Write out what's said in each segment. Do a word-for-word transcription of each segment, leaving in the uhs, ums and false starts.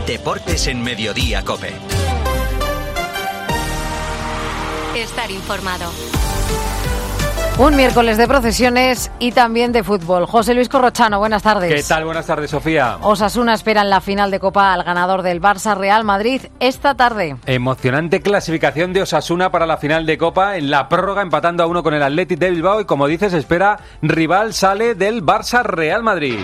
Deportes en Mediodía COPE. Estar informado. Un miércoles de procesiones y también de fútbol. José Luis Corrochano, buenas tardes. ¿Qué tal? Buenas tardes, Sofía. Osasuna espera en la final de Copa al ganador del Barça Real Madrid esta tarde. Emocionante clasificación de Osasuna para la final de Copa en la prórroga, empatando a uno con el Athletic de Bilbao y, como dices, espera rival sale del Barça Real Madrid.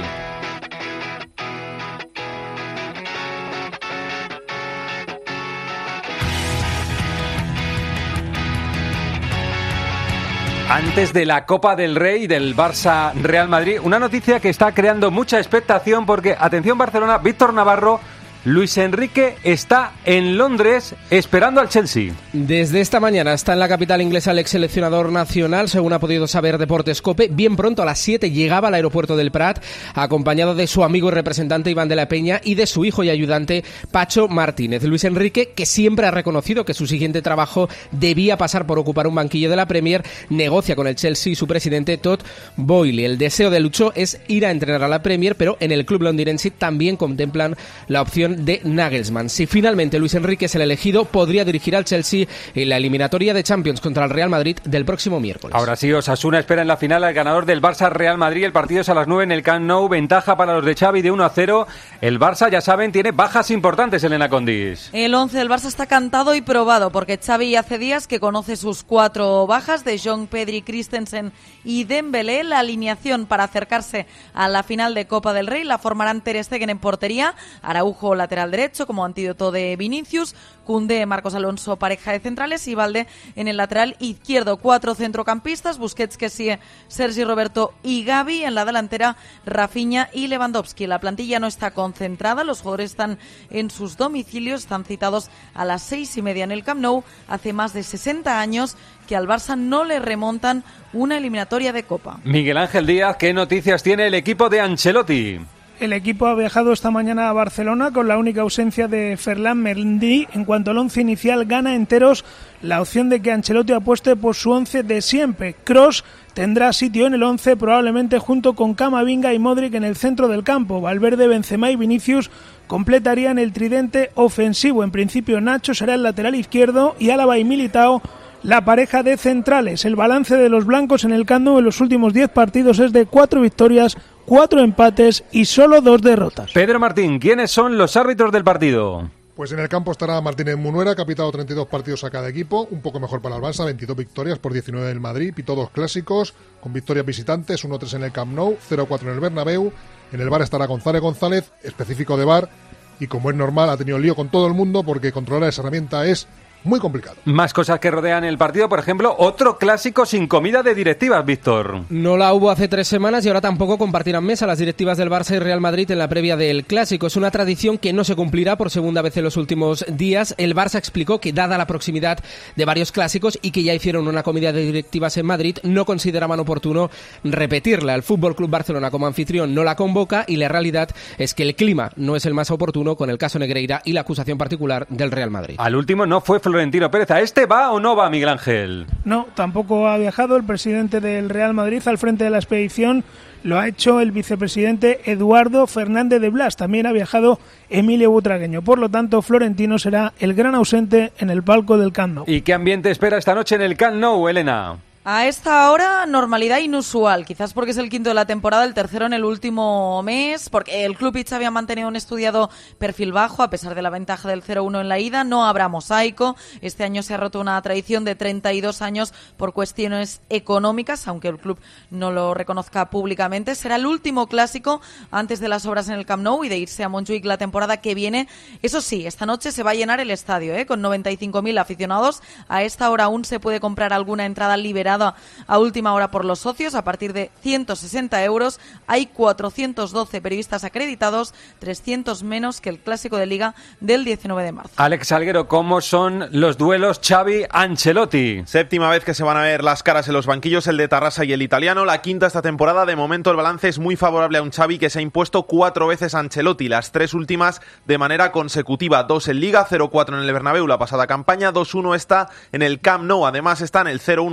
Antes de la Copa del Rey del Barça Real Madrid, una noticia que está creando mucha expectación porque, atención Barcelona, Víctor Navarro, Luis Enrique está en Londres esperando al Chelsea. Desde esta mañana está en la capital inglesa el ex seleccionador nacional, según ha podido saber Deportes COPE. Bien pronto, a las siete, llegaba al aeropuerto del Prat, acompañado de su amigo y representante Iván de la Peña y de su hijo y ayudante Pacho Martínez. Luis Enrique, que siempre ha reconocido que su siguiente trabajo debía pasar por ocupar un banquillo de la Premier, negocia con el Chelsea y su presidente Todd Boehly. El deseo de Lucho es ir a entrenar a la Premier, pero en el club londinense también contemplan la opción de Nagelsmann. Si finalmente Luis Enrique es el elegido, podría dirigir al Chelsea en la eliminatoria de Champions contra el Real Madrid del próximo miércoles. Ahora sí, Osasuna espera en la final al ganador del Barça Real Madrid. El partido es a las nueve en el Camp Nou, ventaja para los de Xavi de uno a cero. El Barça, ya saben, tiene bajas importantes, Elena Condis. El once del Barça está cantado y probado porque Xavi hace días que conoce sus cuatro bajas de Jong, Pedri, Christensen y Dembélé. La alineación para acercarse a la final de Copa del Rey la formarán Ter Stegen en portería, Araujo lateral derecho como antídoto de Vinicius, Koundé, Marcos Alonso pareja de centrales y Valde en el lateral izquierdo. Cuatro centrocampistas, Busquets, Kessie, Sergi Roberto y Gavi. En la delantera, Rafinha y Lewandowski. La plantilla no está concentrada, los jugadores están en sus domicilios, están citados a las seis y media en el Camp Nou. Hace más de sesenta años que al Barça no le remontan una eliminatoria de Copa. Miguel Ángel Díaz, ¿qué noticias tiene el equipo de Ancelotti? El equipo ha viajado esta mañana a Barcelona con la única ausencia de Ferland Mendy. En cuanto al once inicial, gana enteros la opción de que Ancelotti apueste por su once de siempre. Kroos tendrá sitio en el once, probablemente junto con Camavinga y Modric en el centro del campo. Valverde, Benzema y Vinicius completarían el tridente ofensivo. En principio, Nacho será el lateral izquierdo y Álava y Militao la pareja de centrales. El balance de los blancos en el Camp Nou en los últimos diez partidos es de cuatro victorias, cuatro empates y solo dos derrotas. Pedro Martín, ¿quiénes son los árbitros del partido? Pues en el campo estará Martínez Munuera, que ha pitado treinta y dos partidos a cada equipo, un poco mejor para el Barça, veintidós victorias por diecinueve del Madrid, pitó dos clásicos, con victorias visitantes, uno tres en el Camp Nou, cero cuatro en el Bernabéu. En el V A R estará González González, específico de V A R, y como es normal ha tenido lío con todo el mundo porque controlar esa herramienta es muy complicado. Más cosas que rodean el partido, por ejemplo, otro clásico sin comida de directivas, Víctor. No la hubo hace tres semanas y ahora tampoco compartirán mesa las directivas del Barça y Real Madrid en la previa del clásico. Es una tradición que no se cumplirá por segunda vez en los últimos días. El Barça explicó que, dada la proximidad de varios clásicos y que ya hicieron una comida de directivas en Madrid, no consideraban oportuno repetirla. El F C Barcelona como anfitrión no la convoca y la realidad es que el clima no es el más oportuno con el caso Negreira y la acusación particular del Real Madrid. Al último no fue Florentino Pérez. ¿A este va o no va, Miguel Ángel? No, tampoco ha viajado el presidente del Real Madrid al frente de la expedición. Lo ha hecho el vicepresidente Eduardo Fernández de Blas. También ha viajado Emilio Butragueño. Por lo tanto, Florentino será el gran ausente en el palco del Camp Nou. ¿Y qué ambiente espera esta noche en el Camp Nou, Elena? A esta hora, normalidad inusual, quizás porque es el quinto de la temporada, el tercero en el último mes, porque el club y Xavi han mantenido un estudiado perfil bajo, a pesar de la ventaja del cero uno en la ida. No habrá mosaico. Este año se ha roto una tradición de treinta y dos años por cuestiones económicas, aunque el club no lo reconozca públicamente. Será el último clásico antes de las obras en el Camp Nou y de irse a Montjuïc la temporada que viene. Eso sí, esta noche se va a llenar el estadio, ¿eh? Con noventa y cinco mil aficionados. A esta hora aún se puede comprar alguna entrada liberada a última hora por los socios a partir de ciento sesenta euros. Hay cuatrocientos doce periodistas acreditados, trescientos menos que el clásico de Liga del diecinueve de marzo. Alex Salguero, ¿cómo son los duelos Xavi-Ancelotti? Séptima vez que se van a ver las caras en los banquillos, el de Tarrasa y el italiano, la quinta esta temporada. De momento el balance es muy favorable a un Xavi que se ha impuesto cuatro veces a Ancelotti, las tres últimas de manera consecutiva, dos en Liga, cero cuatro en el Bernabéu la pasada campaña, dos uno esta en el Camp Nou. Además está en el cero uno de la ida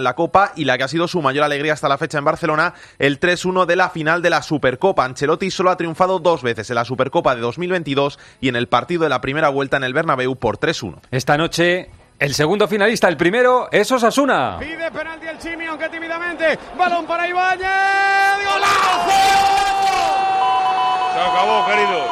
en la Copa y la que ha sido su mayor alegría hasta la fecha en Barcelona, el tres uno de la final de la Supercopa. Ancelotti solo ha triunfado dos veces en la Supercopa de dos mil veintidós y en el partido de la primera vuelta en el Bernabéu por tres uno. Esta noche el segundo finalista, el primero es Osasuna. Pide penalti el Chimi, aunque tímidamente. Balón para Ibáñez. ¡Golazo! Se acabó, queridos.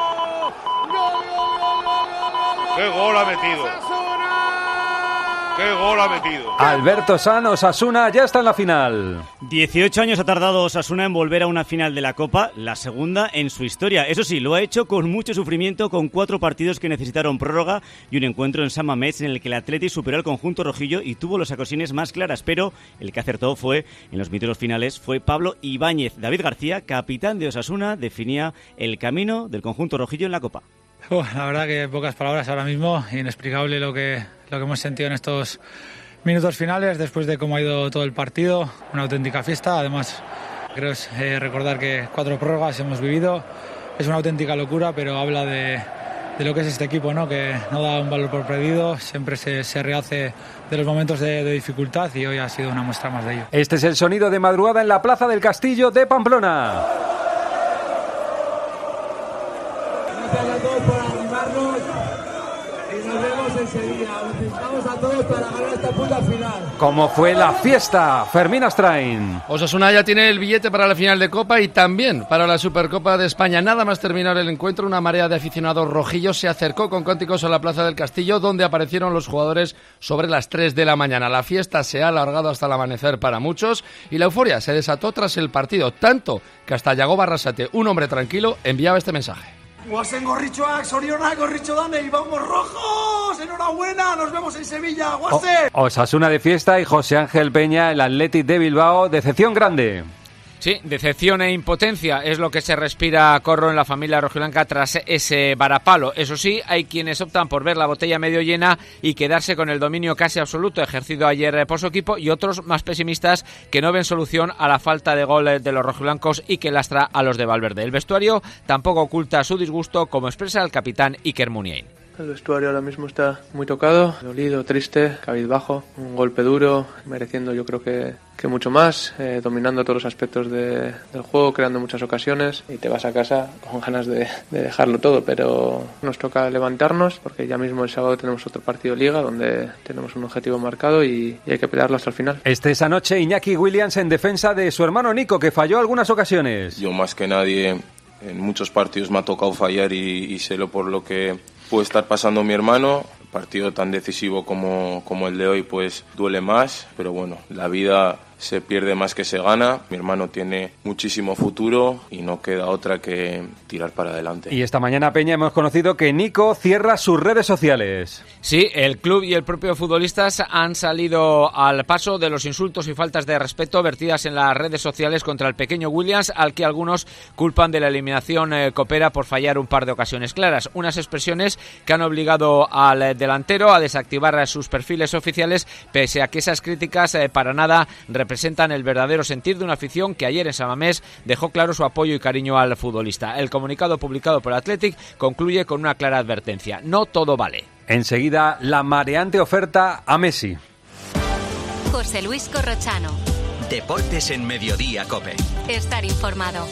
¡Qué gol ha metido! ¡Qué gol ha metido! Alberto San, Osasuna ya está en la final. dieciocho años ha tardado Osasuna en volver a una final de la Copa, la segunda en su historia. Eso sí, lo ha hecho con mucho sufrimiento, con cuatro partidos que necesitaron prórroga y un encuentro en San Mamés en el que el Athletic superó al conjunto rojillo y tuvo las ocasiones más claras, pero el que acertó fue, en los minutos finales, fue Pablo Ibáñez. David García, capitán de Osasuna, definía el camino del conjunto rojillo en la Copa. Uh, la verdad que pocas palabras ahora mismo, inexplicable lo que, lo que hemos sentido en estos minutos finales después de cómo ha ido todo el partido, una auténtica fiesta. Además, creo es, eh, recordar que cuatro prórrogas hemos vivido, es una auténtica locura, pero habla de, de lo que es este equipo, ¿no? Que no da un valor por perdido, siempre se, se rehace de los momentos de, de dificultad y hoy ha sido una muestra más de ello. Este es el sonido de madrugada en la Plaza del Castillo de Pamplona. Gracias a todos por animarnos y nos vemos en Sevilla. Los felicitamos a todos para ganar esta puta final. ¿Cómo fue la fiesta? Fermín Astrain. Osasuna ya tiene el billete para la final de Copa y también para la Supercopa de España. Nada más terminar el encuentro, una marea de aficionados rojillos se acercó con cánticos a la Plaza del Castillo, donde aparecieron los jugadores sobre las tres de la mañana. La fiesta se ha alargado hasta el amanecer para muchos y la euforia se desató tras el partido, tanto que hasta Yago Arrasate, un hombre tranquilo, enviaba este mensaje. Guasen gorritxoak, zorionak gorritxo danei, vamos rojos, enhorabuena, nos vemos en Sevilla, Guasen. O- Osasuna de fiesta y José Ángel Peña, el Athletic de Bilbao, decepción grande. Sí, decepción e impotencia es lo que se respira corro en la familia rojiblanca tras ese varapalo. Eso sí, hay quienes optan por ver la botella medio llena y quedarse con el dominio casi absoluto ejercido ayer por su equipo, y otros más pesimistas que no ven solución a la falta de gol de los rojiblancos y que lastra a los de Valverde. El vestuario tampoco oculta su disgusto, como expresa el capitán Iker Muniain. El vestuario ahora mismo está muy tocado, dolido, triste, cabizbajo, un golpe duro, mereciendo yo creo que, que mucho más, eh, dominando todos los aspectos de, del juego, creando muchas ocasiones, y te vas a casa con ganas de, de dejarlo todo, pero nos toca levantarnos porque ya mismo el sábado tenemos otro partido de Liga donde tenemos un objetivo marcado y, y hay que pelearlo hasta el final. Este esa noche Iñaki Williams en defensa de su hermano Nico, que falló algunas ocasiones. Yo más que nadie en muchos partidos me ha tocado fallar y, y sé lo por lo que puede estar pasando mi hermano. Partido tan decisivo como, como el de hoy pues duele más, pero bueno, la vida se pierde más que se gana. Mi hermano tiene muchísimo futuro y no queda otra que tirar para adelante. Y esta mañana, Peña, hemos conocido que Nico cierra sus redes sociales. Sí, el club y el propio futbolistas han salido al paso de los insultos y faltas de respeto vertidas en las redes sociales contra el pequeño Williams, al que algunos culpan de la eliminación eh, copera por fallar un par de ocasiones claras. Unas expresiones que han obligado al delantero a desactivar sus perfiles oficiales, pese a que esas críticas eh, para nada representan el verdadero sentir de una afición que ayer en San Mamés dejó claro su apoyo y cariño al futbolista. El comunicado publicado por el Athletic concluye con una clara advertencia: no todo vale. Enseguida, la mareante oferta a Messi. José Luis Corrochano. Deportes en Mediodía COPE. Estar informado.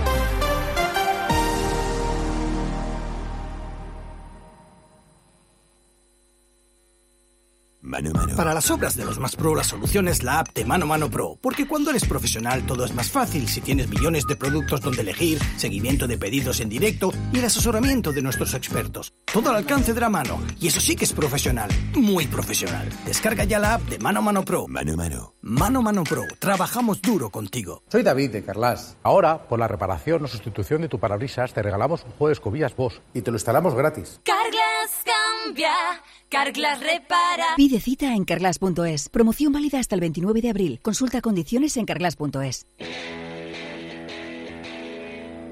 Mano Mano. Para las obras de los más pro, la solución es la app de Mano Mano Pro, porque cuando eres profesional todo es más fácil si tienes millones de productos donde elegir, seguimiento de pedidos en directo y el asesoramiento de nuestros expertos. Todo al alcance de la mano, y eso sí que es profesional, muy profesional. Descarga ya la app de Mano Mano Pro. Mano Mano. Mano Mano Pro, trabajamos duro contigo. Soy David de Carlas. Ahora, por la reparación o sustitución de tu parabrisas, te regalamos un juego de escobillas Bosch y te lo instalamos gratis. Carglass cambia, Carglass repara. Pide cita en carglass punto es. Promoción válida hasta el veintinueve de abril. Consulta condiciones en carglass punto es.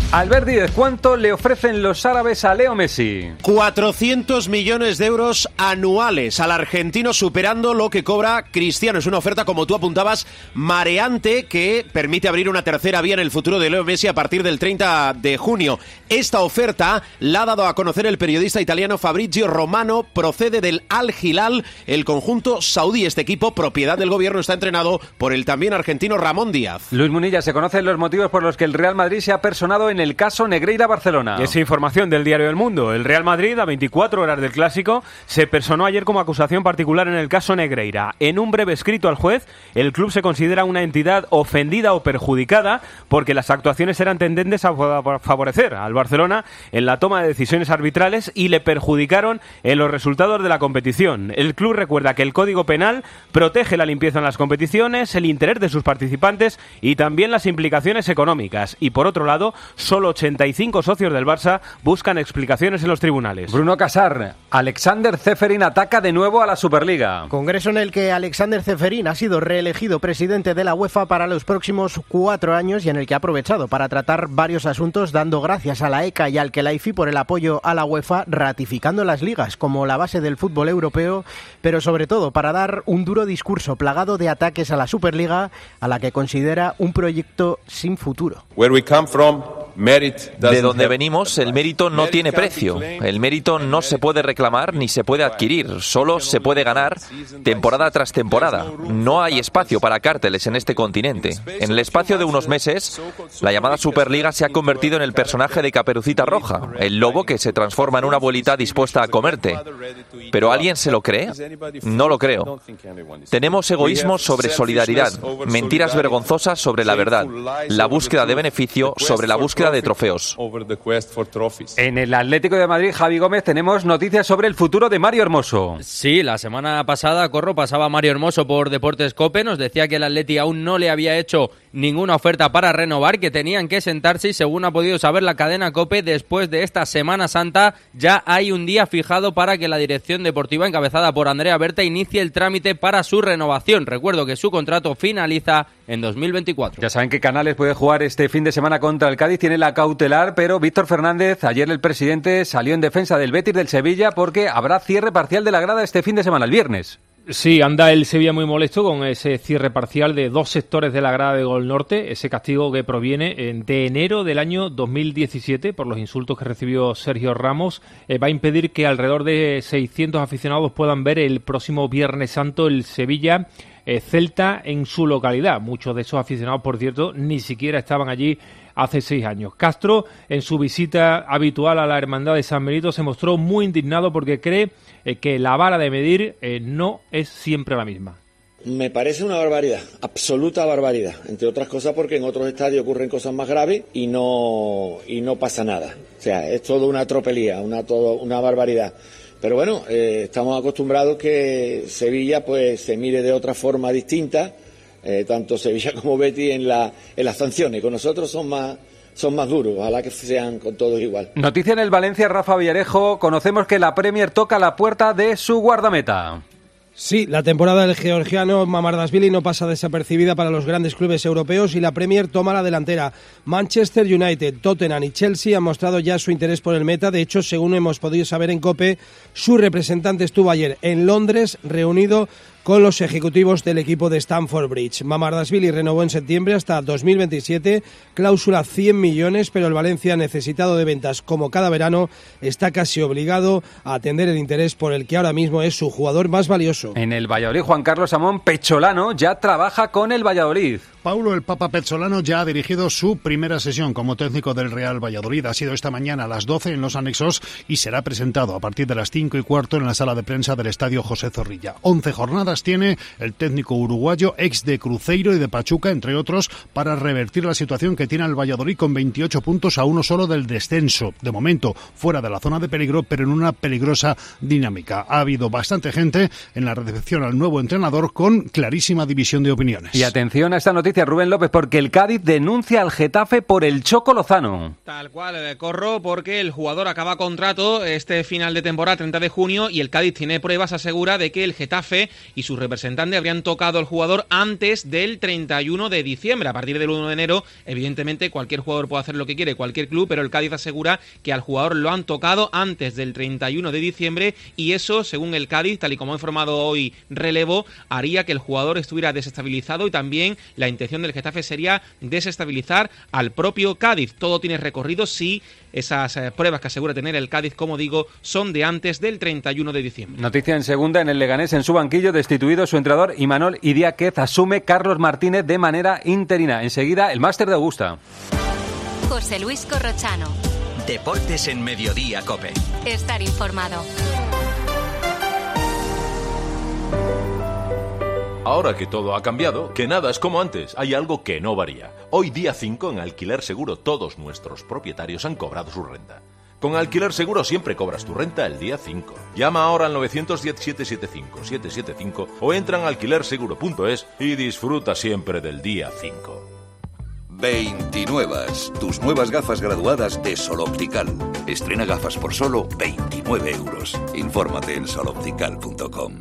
Albert Díez, ¿cuánto le ofrecen los árabes a Leo Messi? cuatrocientos millones de euros anuales al argentino, superando lo que cobra Cristiano. Es una oferta, como tú apuntabas, mareante, que permite abrir una tercera vía en el futuro de Leo Messi a partir del treinta de junio. Esta oferta la ha dado a conocer el periodista italiano Fabrizio Romano, procede del Al Hilal, el conjunto saudí. Este equipo, propiedad del gobierno, está entrenado por el también argentino Ramón Díaz. Luis Munilla, se conocen los motivos por los que el Real Madrid se ha personado en el caso Negreira-Barcelona. Es información del Diario del Mundo. El Real Madrid, a veinticuatro horas del Clásico, se personó ayer como acusación particular en el caso Negreira. En un breve escrito al juez, el club se considera una entidad ofendida o perjudicada porque las actuaciones eran tendentes a favorecer al Barcelona en la toma de decisiones arbitrales y le perjudicaron en los resultados de la competición. El club recuerda que el Código Penal protege la limpieza en las competiciones, el interés de sus participantes y también las implicaciones económicas. Y por otro lado, solo ochenta y cinco socios del Barça buscan explicaciones en los tribunales. Bruno Casar, Alexander Ceferin ataca de nuevo a la Superliga. Congreso en el que Alexander Ceferin ha sido reelegido presidente de la UEFA para los próximos cuatro años y en el que ha aprovechado para tratar varios asuntos, dando gracias a la E C A y al Khelaifi por el apoyo a la UEFA, ratificando las ligas como la base del fútbol europeo, pero sobre todo para dar un duro discurso plagado de ataques a la Superliga, a la que considera un proyecto sin futuro. Where we come from, De donde venimos, el mérito no tiene precio. El mérito no se puede reclamar ni se puede adquirir, solo se puede ganar temporada tras temporada. No hay espacio para cárteles en este continente. En el espacio de unos meses, la llamada Superliga se ha convertido en el personaje de Caperucita Roja, el lobo que se transforma en una abuelita dispuesta a comerte. ¿Pero alguien se lo cree? No lo creo. Tenemos egoísmo sobre solidaridad, mentiras vergonzosas sobre la verdad, la búsqueda de beneficio sobre la búsqueda de trofeos. En el Atlético de Madrid, Javi Gómez, tenemos noticias sobre el futuro de Mario Hermoso. Sí, la semana pasada, Corro, pasaba Mario Hermoso por Deportes COPE, nos decía que el Atleti aún no le había hecho ninguna oferta para renovar, que tenían que sentarse y según ha podido saber la cadena COPE, después de esta Semana Santa ya hay un día fijado para que la dirección deportiva encabezada por Andrea Berta inicie el trámite para su renovación. Recuerdo que su contrato finaliza en dos mil veinticuatro. Ya saben que Canales puede jugar este fin de semana contra el Cádiz, tiene la cautelar, pero Víctor Fernández, ayer el presidente, salió en defensa del Betis del Sevilla porque habrá cierre parcial de la grada este fin de semana, el viernes. Sí, anda el Sevilla muy molesto con ese cierre parcial de dos sectores de la grada de Gol Norte, ese castigo que proviene de enero del año dos mil diecisiete por los insultos que recibió Sergio Ramos. Eh, va a impedir que alrededor de seiscientos aficionados puedan ver el próximo Viernes Santo el Sevilla eh, Celta en su localidad. Muchos de esos aficionados, por cierto, ni siquiera estaban allí hace seis años. Castro, en su visita habitual a la Hermandad de San Benito, se mostró muy indignado porque cree eh, que la vara de medir eh, no es siempre la misma. Me parece una barbaridad, absoluta barbaridad, entre otras cosas porque en otros estadios ocurren cosas más graves y no y no pasa nada. O sea, es todo una tropelía, una todo una barbaridad. Pero bueno, eh, estamos acostumbrados que Sevilla pues se mire de otra forma distinta. Eh, tanto Sevilla como Betis en, la, en las sanciones. Con nosotros son más, son más duros, ojalá que sean con todos igual. Noticia en el Valencia, Rafa Villarejo, conocemos que la Premier toca la puerta de su guardameta. Sí, la temporada del georgiano Mamardashvili no pasa desapercibida para los grandes clubes europeos y la Premier toma la delantera. Manchester United, Tottenham y Chelsea han mostrado ya su interés por el meta. De hecho, según hemos podido saber en COPE, su representante estuvo ayer en Londres reunido con los ejecutivos del equipo de Stamford Bridge. Mamardashvili renovó en septiembre hasta dos mil veintisiete, cláusula cien millones, pero el Valencia, necesitado de ventas como cada verano, está casi obligado a atender el interés por el que ahora mismo es su jugador más valioso. En el Valladolid, Juan Carlos Amón Pecholano ya trabaja con el Valladolid. Paulo el Papa Pezzolano ya ha dirigido su primera sesión como técnico del Real Valladolid. Ha sido esta mañana a las doce en los anexos y será presentado a partir de las cinco y cuarto en la sala de prensa del Estadio José Zorrilla. once jornadas tiene el técnico uruguayo, ex de Cruzeiro y de Pachuca, entre otros, para revertir la situación que tiene el Valladolid con veintiocho puntos a uno solo del descenso. De momento, fuera de la zona de peligro, pero en una peligrosa dinámica. Ha habido bastante gente en la recepción al nuevo entrenador con clarísima división de opiniones. Y atención a esta noticia noticia, Rubén López, porque el Cádiz denuncia al Getafe por el Choco Lozano. Tal cual, eh, Corro, porque el jugador acaba contrato este final de temporada, treinta de junio, y el Cádiz tiene pruebas, asegura, de que el Getafe y su representante habrían tocado al jugador antes del treinta y uno de diciembre. A partir del uno de enero, evidentemente, cualquier jugador puede hacer lo que quiere, cualquier club, pero el Cádiz asegura que al jugador lo han tocado antes del treinta y uno de diciembre, y eso, según el Cádiz, tal y como ha informado hoy Relevo, haría que el jugador estuviera desestabilizado, y también la intención del Getafe sería desestabilizar al propio Cádiz. Todo tiene recorrido si esas eh, pruebas que asegura tener el Cádiz, como digo, son de antes del treinta y uno de diciembre. Noticia en segunda, en el Leganés, en su banquillo, destituido su entrenador Imanol Idiáquez, asume Carlos Martínez de manera interina. Enseguida, el máster de Augusta. José Luis Corrochano. Deportes en Mediodía, COPE. Estar informado. Ahora que todo ha cambiado, que nada es como antes, hay algo que no varía. Hoy día cinco en Alquiler Seguro todos nuestros propietarios han cobrado su renta. Con Alquiler Seguro siempre cobras tu renta el día cinco. Llama ahora al nueve uno cero, siete siete cinco, siete siete cinco o entra en alquiler seguro punto es y disfruta siempre del día cinco. veintinuevas, tus nuevas gafas graduadas de Sol Optical. Estrena gafas por solo veintinueve euros. Infórmate en sol optical punto com.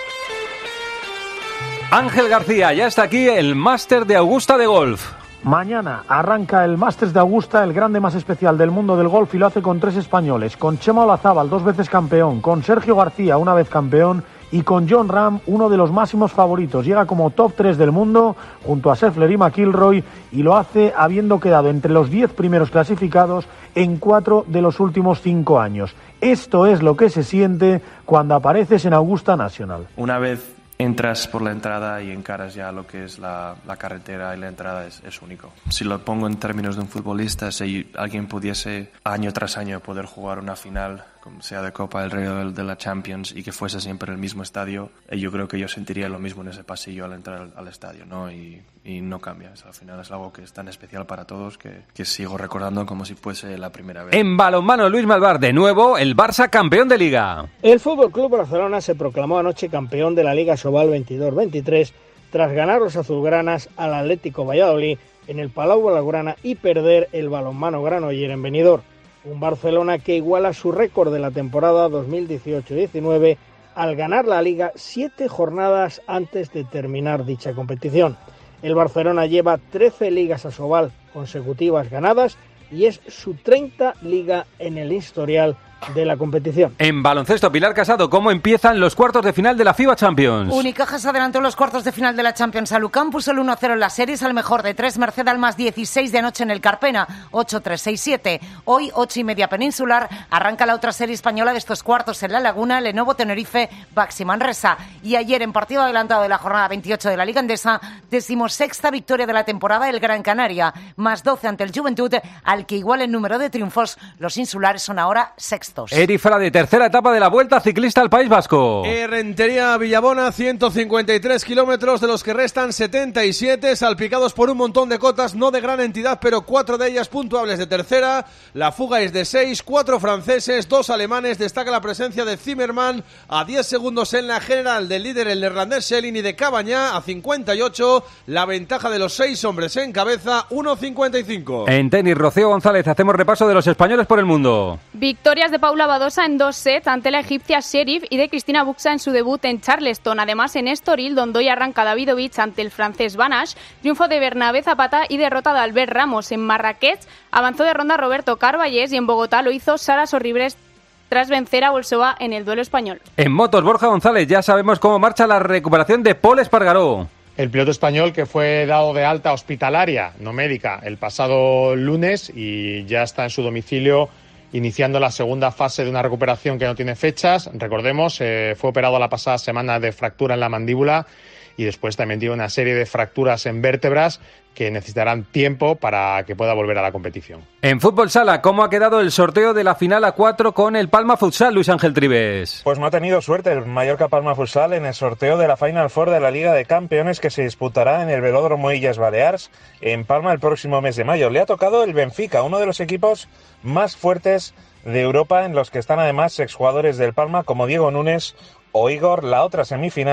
Ángel García, ya está aquí el máster de Augusta de golf. Mañana arranca el Masters de Augusta, el grande más especial del mundo del golf, y lo hace con tres españoles, con Chema Olazábal, dos veces campeón, con Sergio García, una vez campeón, y con Jon Rahm, uno de los máximos favoritos. Llega como top tres del mundo, junto a Scheffler y McIlroy, y lo hace habiendo quedado entre los diez primeros clasificados en cuatro de los últimos cinco años. Esto es lo que se siente cuando apareces en Augusta National. Una vez entras por la entrada y encaras ya lo que es la, la carretera, y la entrada es, es único. Si lo pongo en términos de un futbolista, si alguien pudiese año tras año poder jugar una final, como sea de Copa del Rey o de la Champions, y que fuese siempre el mismo estadio, yo creo que yo sentiría lo mismo en ese pasillo al entrar al, al estadio, ¿no? Y, y no cambia. Al final es algo que es tan especial para todos que, que sigo recordando como si fuese la primera vez. En balonmano, Luis Malvar, de nuevo el Barça campeón de Liga. El F C Barcelona se proclamó anoche campeón de la Liga Sobal veintidós veintitrés tras ganar los azulgranas al Atlético Valladolid en el Palau Blaugrana y perder el balonmano Granoller en Benidorm. Un Barcelona que iguala su récord de la temporada dos mil dieciocho diecinueve al ganar la Liga siete jornadas antes de terminar dicha competición. El Barcelona lleva trece ligas a Sobal consecutivas ganadas y es su treinta liga en el historial de la competición. En baloncesto, Pilar Casado, ¿cómo empiezan los cuartos de final de la FIBA Champions? Unicaja se adelantó en los cuartos de final de la Champions a Lucan, puso el uno cero en las series al mejor de tres, merced al más dieciséis de anoche en el Carpena, ocho tres seis siete. Hoy, ocho y media peninsular, arranca la otra serie española de estos cuartos en La Laguna, Lenovo Tenerife, Baxi Manresa. Y ayer, en partido adelantado de la jornada veintiocho de la Liga Endesa, decimosexta victoria de la temporada el Gran Canaria, más doce ante el Juventud, al que igual en número de triunfos, los insulares son ahora sextos. Eri Frade, tercera etapa de la Vuelta Ciclista al País Vasco. Rentería Villabona, ciento cincuenta y tres kilómetros, de los que restan setenta y siete, salpicados por un montón de cotas, no de gran entidad, pero cuatro de ellas puntuables de tercera. La fuga es de seis, cuatro franceses, dos alemanes. Destaca la presencia de Zimmermann a diez segundos en la general, del líder el neerlandés Schelling, y de Cabañá a cincuenta y ocho. La ventaja de los seis hombres en cabeza, uno cincuenta y cinco. En tenis, Rocío González, hacemos repaso de los españoles por el mundo. Victorias de Paula Badosa en dos sets ante la egipcia Sheriff y de Cristina Buxa en su debut en Charleston. Además, en Estoril, donde hoy arranca Davidovich ante el francés Banash, triunfo de Bernabé Zapata y derrota de Albert Ramos. En Marrakech avanzó de ronda Roberto Carballés y en Bogotá lo hizo Sara Sorribres tras vencer a Bolsova en el duelo español. En motos, Borja González, ya sabemos cómo marcha la recuperación de Pol Espargaró. El piloto español que fue dado de alta hospitalaria, no médica, el pasado lunes y ya está en su domicilio iniciando la segunda fase de una recuperación que no tiene fechas. Recordemos, eh, fue operado la pasada semana de fractura en la mandíbula y después también tiene una serie de fracturas en vértebras que necesitarán tiempo para que pueda volver a la competición. En fútbol sala, ¿cómo ha quedado el sorteo de la final a cuatro con el Palma Futsal, Luis Ángel Trives? Pues no ha tenido suerte el Mallorca Palma Futsal en el sorteo de la Final Four de la Liga de Campeones que se disputará en el Velódromo Illes Balears en Palma el próximo mes de mayo. Le ha tocado el Benfica, uno de los equipos más fuertes de Europa, en los que están además exjugadores del Palma como Diego Núñez o Igor. La otra semifinal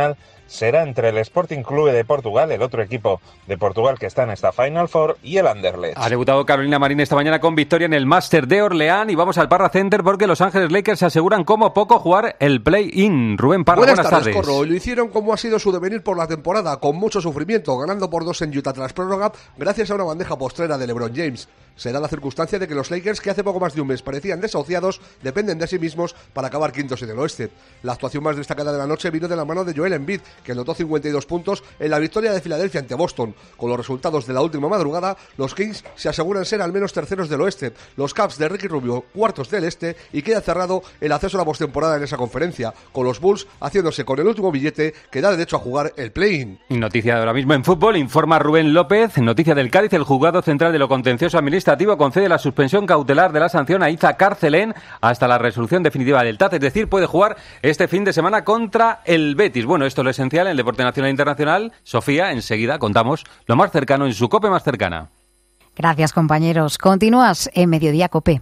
será entre el Sporting Clube de Portugal, el otro equipo de Portugal que está en esta Final Four, y el Anderlecht. Ha debutado Carolina Marín esta mañana con victoria en el Master de Orleans y vamos al Parra Center porque Los Ángeles Lakers se aseguran como poco jugar el play-in. Rubén Parra, buenas, buenas tardes. tardes. Corro. Lo hicieron como ha sido su devenir por la temporada, con mucho sufrimiento, ganando por dos en Utah tras prórroga, gracias a una bandeja postrera de LeBron James. Será la circunstancia de que los Lakers, que hace poco más de un mes parecían desahuciados, dependen de sí mismos para acabar quintos en el oeste. La actuación más destacada de la noche vino de la mano de Joel Embiid, que anotó cincuenta y dos puntos en la victoria de Filadelfia ante Boston. Con los resultados de la última madrugada, los Kings se aseguran ser al menos terceros del oeste, los Cavs de Ricky Rubio cuartos del este, y queda cerrado el acceso a la postemporada en esa conferencia, con los Bulls haciéndose con el último billete que da derecho a jugar el play-in. Noticia de ahora mismo en fútbol, informa Rubén López. Noticia del Cádiz, el juzgado central de lo contencioso administrativo concede la suspensión cautelar de la sanción a Iza Carcelén hasta la resolución definitiva del T A T, es decir, puede jugar este fin de semana contra el Betis. Bueno, esto es lo esencial en el deporte nacional e internacional. Sofía, enseguida contamos lo más cercano en su COPE más cercana. Gracias, compañeros. Continúas en Mediodía COPE.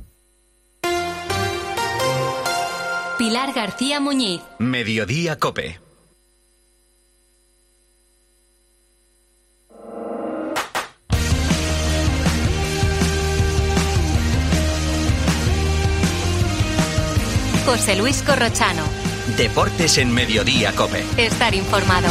Pilar García Muñiz. Mediodía COPE. José Luis Corrochano. Deportes en Mediodía COPE. Estar informado.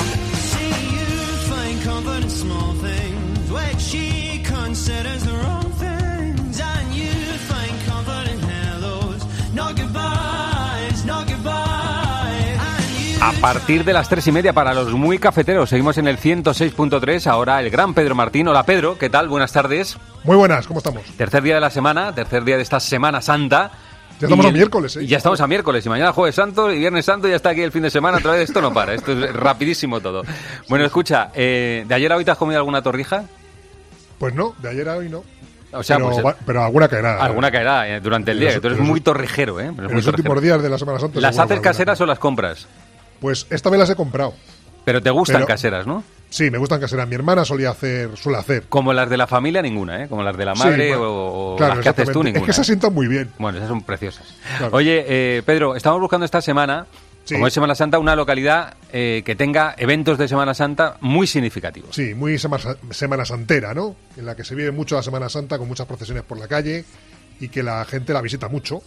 A partir de las tres y media para los muy cafeteros, seguimos en el ciento seis punto tres. Ahora el gran Pedro Martín. Hola Pedro, ¿qué tal? Buenas tardes. Muy buenas, ¿cómo estamos? Tercer día de la semana, tercer día de esta Semana Santa. Ya estamos el, a miércoles, ¿eh? Ya estamos a miércoles y mañana Jueves Santo y Viernes Santo y ya está aquí el fin de semana. Otra vez esto no para, esto es rapidísimo todo. Bueno, escucha, eh, ¿de ayer a hoy te has comido alguna torrija? Pues no, de ayer a hoy no. O sea, pero, pues, pero alguna caerá. Alguna caerá eh, durante el día, que tú eres muy torrijero, ¿eh? En los últimos torrijero. días de la Semana Santa. ¿Las haces caseras o las compras? Pues esta vez las he comprado. Pero te gustan pero, caseras, ¿no? Sí, me gustan caseras. Mi hermana solía hacer, suele hacer. Como las de la familia, ninguna, ¿eh? Como las de la madre sí, bueno, o, o claro, las que haces tú, ninguna. Es que se sientan muy bien. Bueno, esas son preciosas. Claro. Oye, eh, Pedro, estamos buscando esta semana, sí. como es Semana Santa, una localidad eh, que tenga eventos de Semana Santa muy significativos. Sí, muy semana, semana Santera, ¿no? En la que se vive mucho la Semana Santa, con muchas procesiones por la calle y que la gente la visita mucho.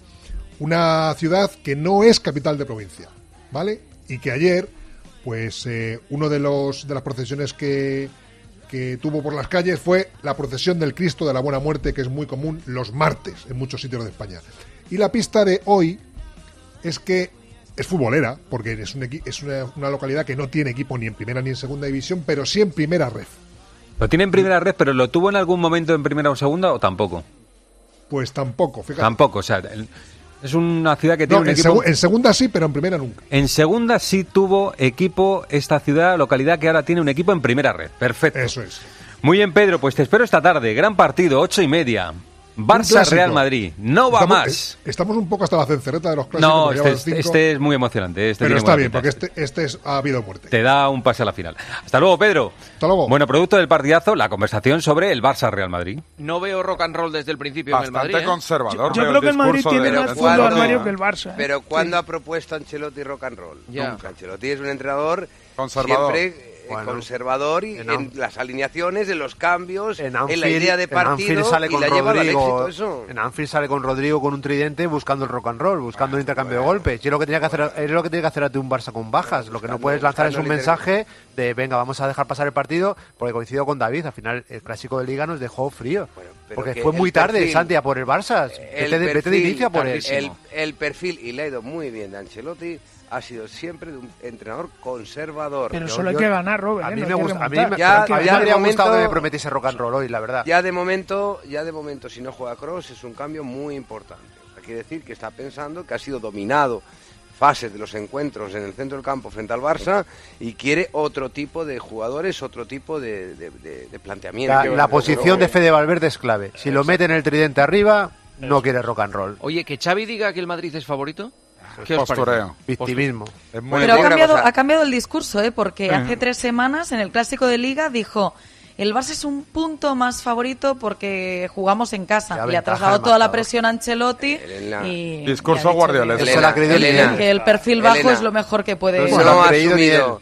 Una ciudad que no es capital de provincia, ¿vale? Y que ayer... Pues eh, uno de los de las procesiones que, que tuvo por las calles fue la procesión del Cristo de la Buena Muerte, que es muy común los martes en muchos sitios de España. Y la pista de hoy es que es futbolera, porque es, un equi- es una, una localidad que no tiene equipo ni en primera ni en segunda división, pero sí en primera ref. Lo tiene en primera ref, pero ¿lo tuvo en algún momento en primera o segunda o tampoco? Pues tampoco, fíjate. Tampoco, o sea... El... Es una ciudad que tiene no, un en equipo... Segu- en segunda sí, pero en primera nunca. En segunda sí tuvo equipo esta ciudad, localidad que ahora tiene un equipo en primera red. Perfecto. Eso es. Muy bien, Pedro, pues te espero esta tarde. Gran partido, ocho y media. Barça-Real Madrid. No va estamos, más. Estamos un poco hasta la cencereta de los clásicos. No, este, este es muy emocionante. Este pero está bien, porque este, este es, ha habido muerte. Te da un pase a la final. Hasta luego, Pedro. Hasta luego. Bueno, producto del partidazo, la conversación sobre el Barça-Real Madrid. No veo rock and roll desde el principio Bastante en el Madrid. ¿eh? conservador. Yo, yo creo que el Madrid tiene de... más fondo armario que el Barça. ¿eh? Pero ¿cuándo sí. ha propuesto Ancelotti rock and roll? Ya. Nunca. Ancelotti es un entrenador conservador. siempre... Bueno, conservador y en, en las alineaciones, en los cambios, en, Anfield, en la idea de partido sale y con la lleva al éxito eso. En Anfield sale con Rodrigo con un tridente buscando el rock and roll, buscando ah, el intercambio bueno. de golpes. Y es lo que tenía que hacer, es lo que tiene que hacer ante un Barça con bajas. Lo que no puedes lanzar es un mensaje de venga, vamos a dejar pasar el partido, porque coincido con David, al final el clásico de Liga nos dejó frío. Bueno, porque fue muy tarde, perfil, Santi, a por el Barça. El vete, perfil, vete de inicio a por él. El, el perfil, y le ha ido muy bien de Ancelotti, ha sido siempre de un entrenador conservador. Pero solo hay que ganar, Robert. A mí ¿eh? me no gusta. A mí me, ya, ya, ya me ha gustado que me prometiese rock and roll hoy, la verdad. Ya de momento, ya de momento, si no juega Kroos, es un cambio muy importante. O sea, quiere decir que está pensando que ha sido dominado fases de los encuentros en el centro del campo frente al Barça y quiere otro tipo de jugadores, otro tipo de, de, de, de planteamiento. La, la posición de Fede Valverde es clave. Si lo mete en el tridente arriba, no quiere rock and roll. Oye, que Xavi diga que el Madrid es favorito. ¿Qué os parece? Victimismo. Pero ha cambiado, ha cambiado el discurso, ¿eh? Porque uh-huh. hace tres semanas en el Clásico de Liga dijo el Barça es un punto más favorito porque jugamos en casa. Le ha trasladado toda la presión a Ancelotti. Elena. Y discurso Guardiola. Que, Elena, Elena, que el perfil bajo Elena. es lo mejor que puede... No, no ha asumido,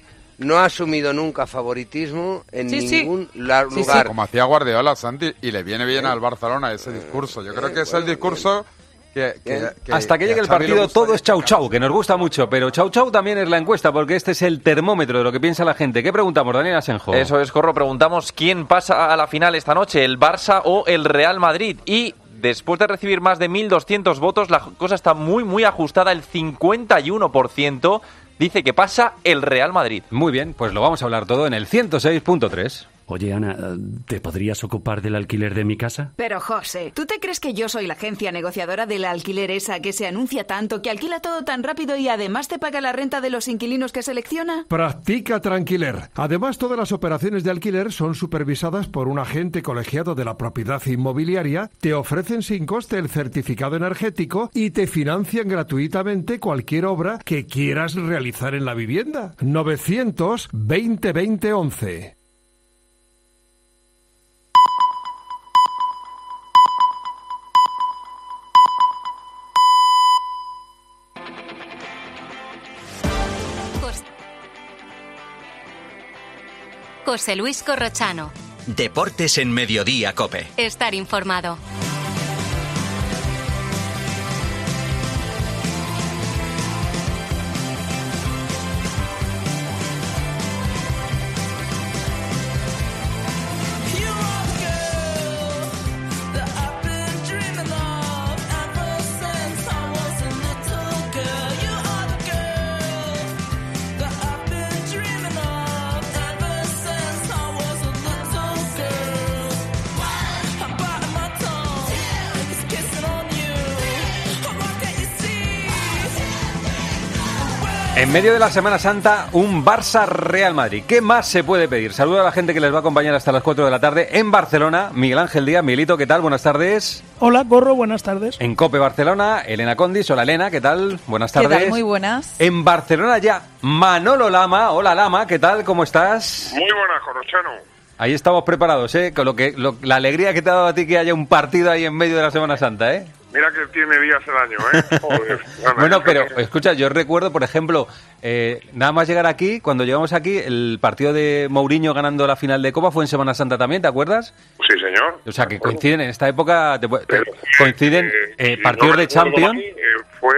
no ha asumido nunca favoritismo en sí, ningún sí. lugar. Sí, sí. Como hacía Guardiola, Santi, y le viene bien al Barcelona ese discurso. Yo creo que es el discurso que... que, que Hasta que llegue el partido todo es chau chau, que nos gusta mucho, pero chau chau también es la encuesta, porque este es el termómetro de lo que piensa la gente. ¿Qué preguntamos, Daniel Asenjo? Eso es, Corro, preguntamos quién pasa a la final esta noche, el Barça o el Real Madrid. Y después de recibir más de mil doscientos votos, la cosa está muy, muy ajustada. El cincuenta y uno por ciento dice que pasa el Real Madrid. Muy bien, pues lo vamos a hablar todo en el ciento seis punto tres. Oye, Ana, ¿te podrías ocupar del alquiler de mi casa? Pero, José, ¿tú te crees que yo soy la agencia negociadora del alquiler esa que se anuncia tanto, que alquila todo tan rápido y además te paga la renta de los inquilinos que selecciona? Practica Tranquiler. Además, todas las operaciones de alquiler son supervisadas por un agente colegiado de la propiedad inmobiliaria, te ofrecen sin coste el certificado energético y te financian gratuitamente cualquier obra que quieras realizar en la vivienda. novecientos veinte veinte once. José Luis Corrochano. Deportes en Mediodía COPE. Estar informado. En medio de la Semana Santa, un Barça-Real Madrid. ¿Qué más se puede pedir? Saludo a la gente que les va a acompañar hasta las cuatro de la tarde en Barcelona. Miguel Ángel Díaz, Miguelito, ¿qué tal? Buenas tardes. Hola, Corro, buenas tardes. En COPE Barcelona, Elena Condis. Hola, Elena, ¿qué tal? Buenas tardes. ¿Qué tal? Muy buenas. En Barcelona ya, Manolo Lama. Hola, Lama, ¿qué tal? ¿Cómo estás? Muy buenas, Corrochano. Ahí estamos preparados, ¿eh? Con lo que, lo, la alegría que te ha dado a ti que haya un partido ahí en medio de la Semana Santa, ¿eh? Mira que tiene días el año, ¿eh? Joder. Bueno, pero escucha, yo recuerdo, por ejemplo, eh, nada más llegar aquí, cuando llegamos aquí, el partido de Mourinho ganando la final de Copa fue en Semana Santa también, ¿te acuerdas? Sí, señor. O sea, que coinciden en esta época, te, te, coinciden eh, eh, partidos no de Champions. Mal, eh, fue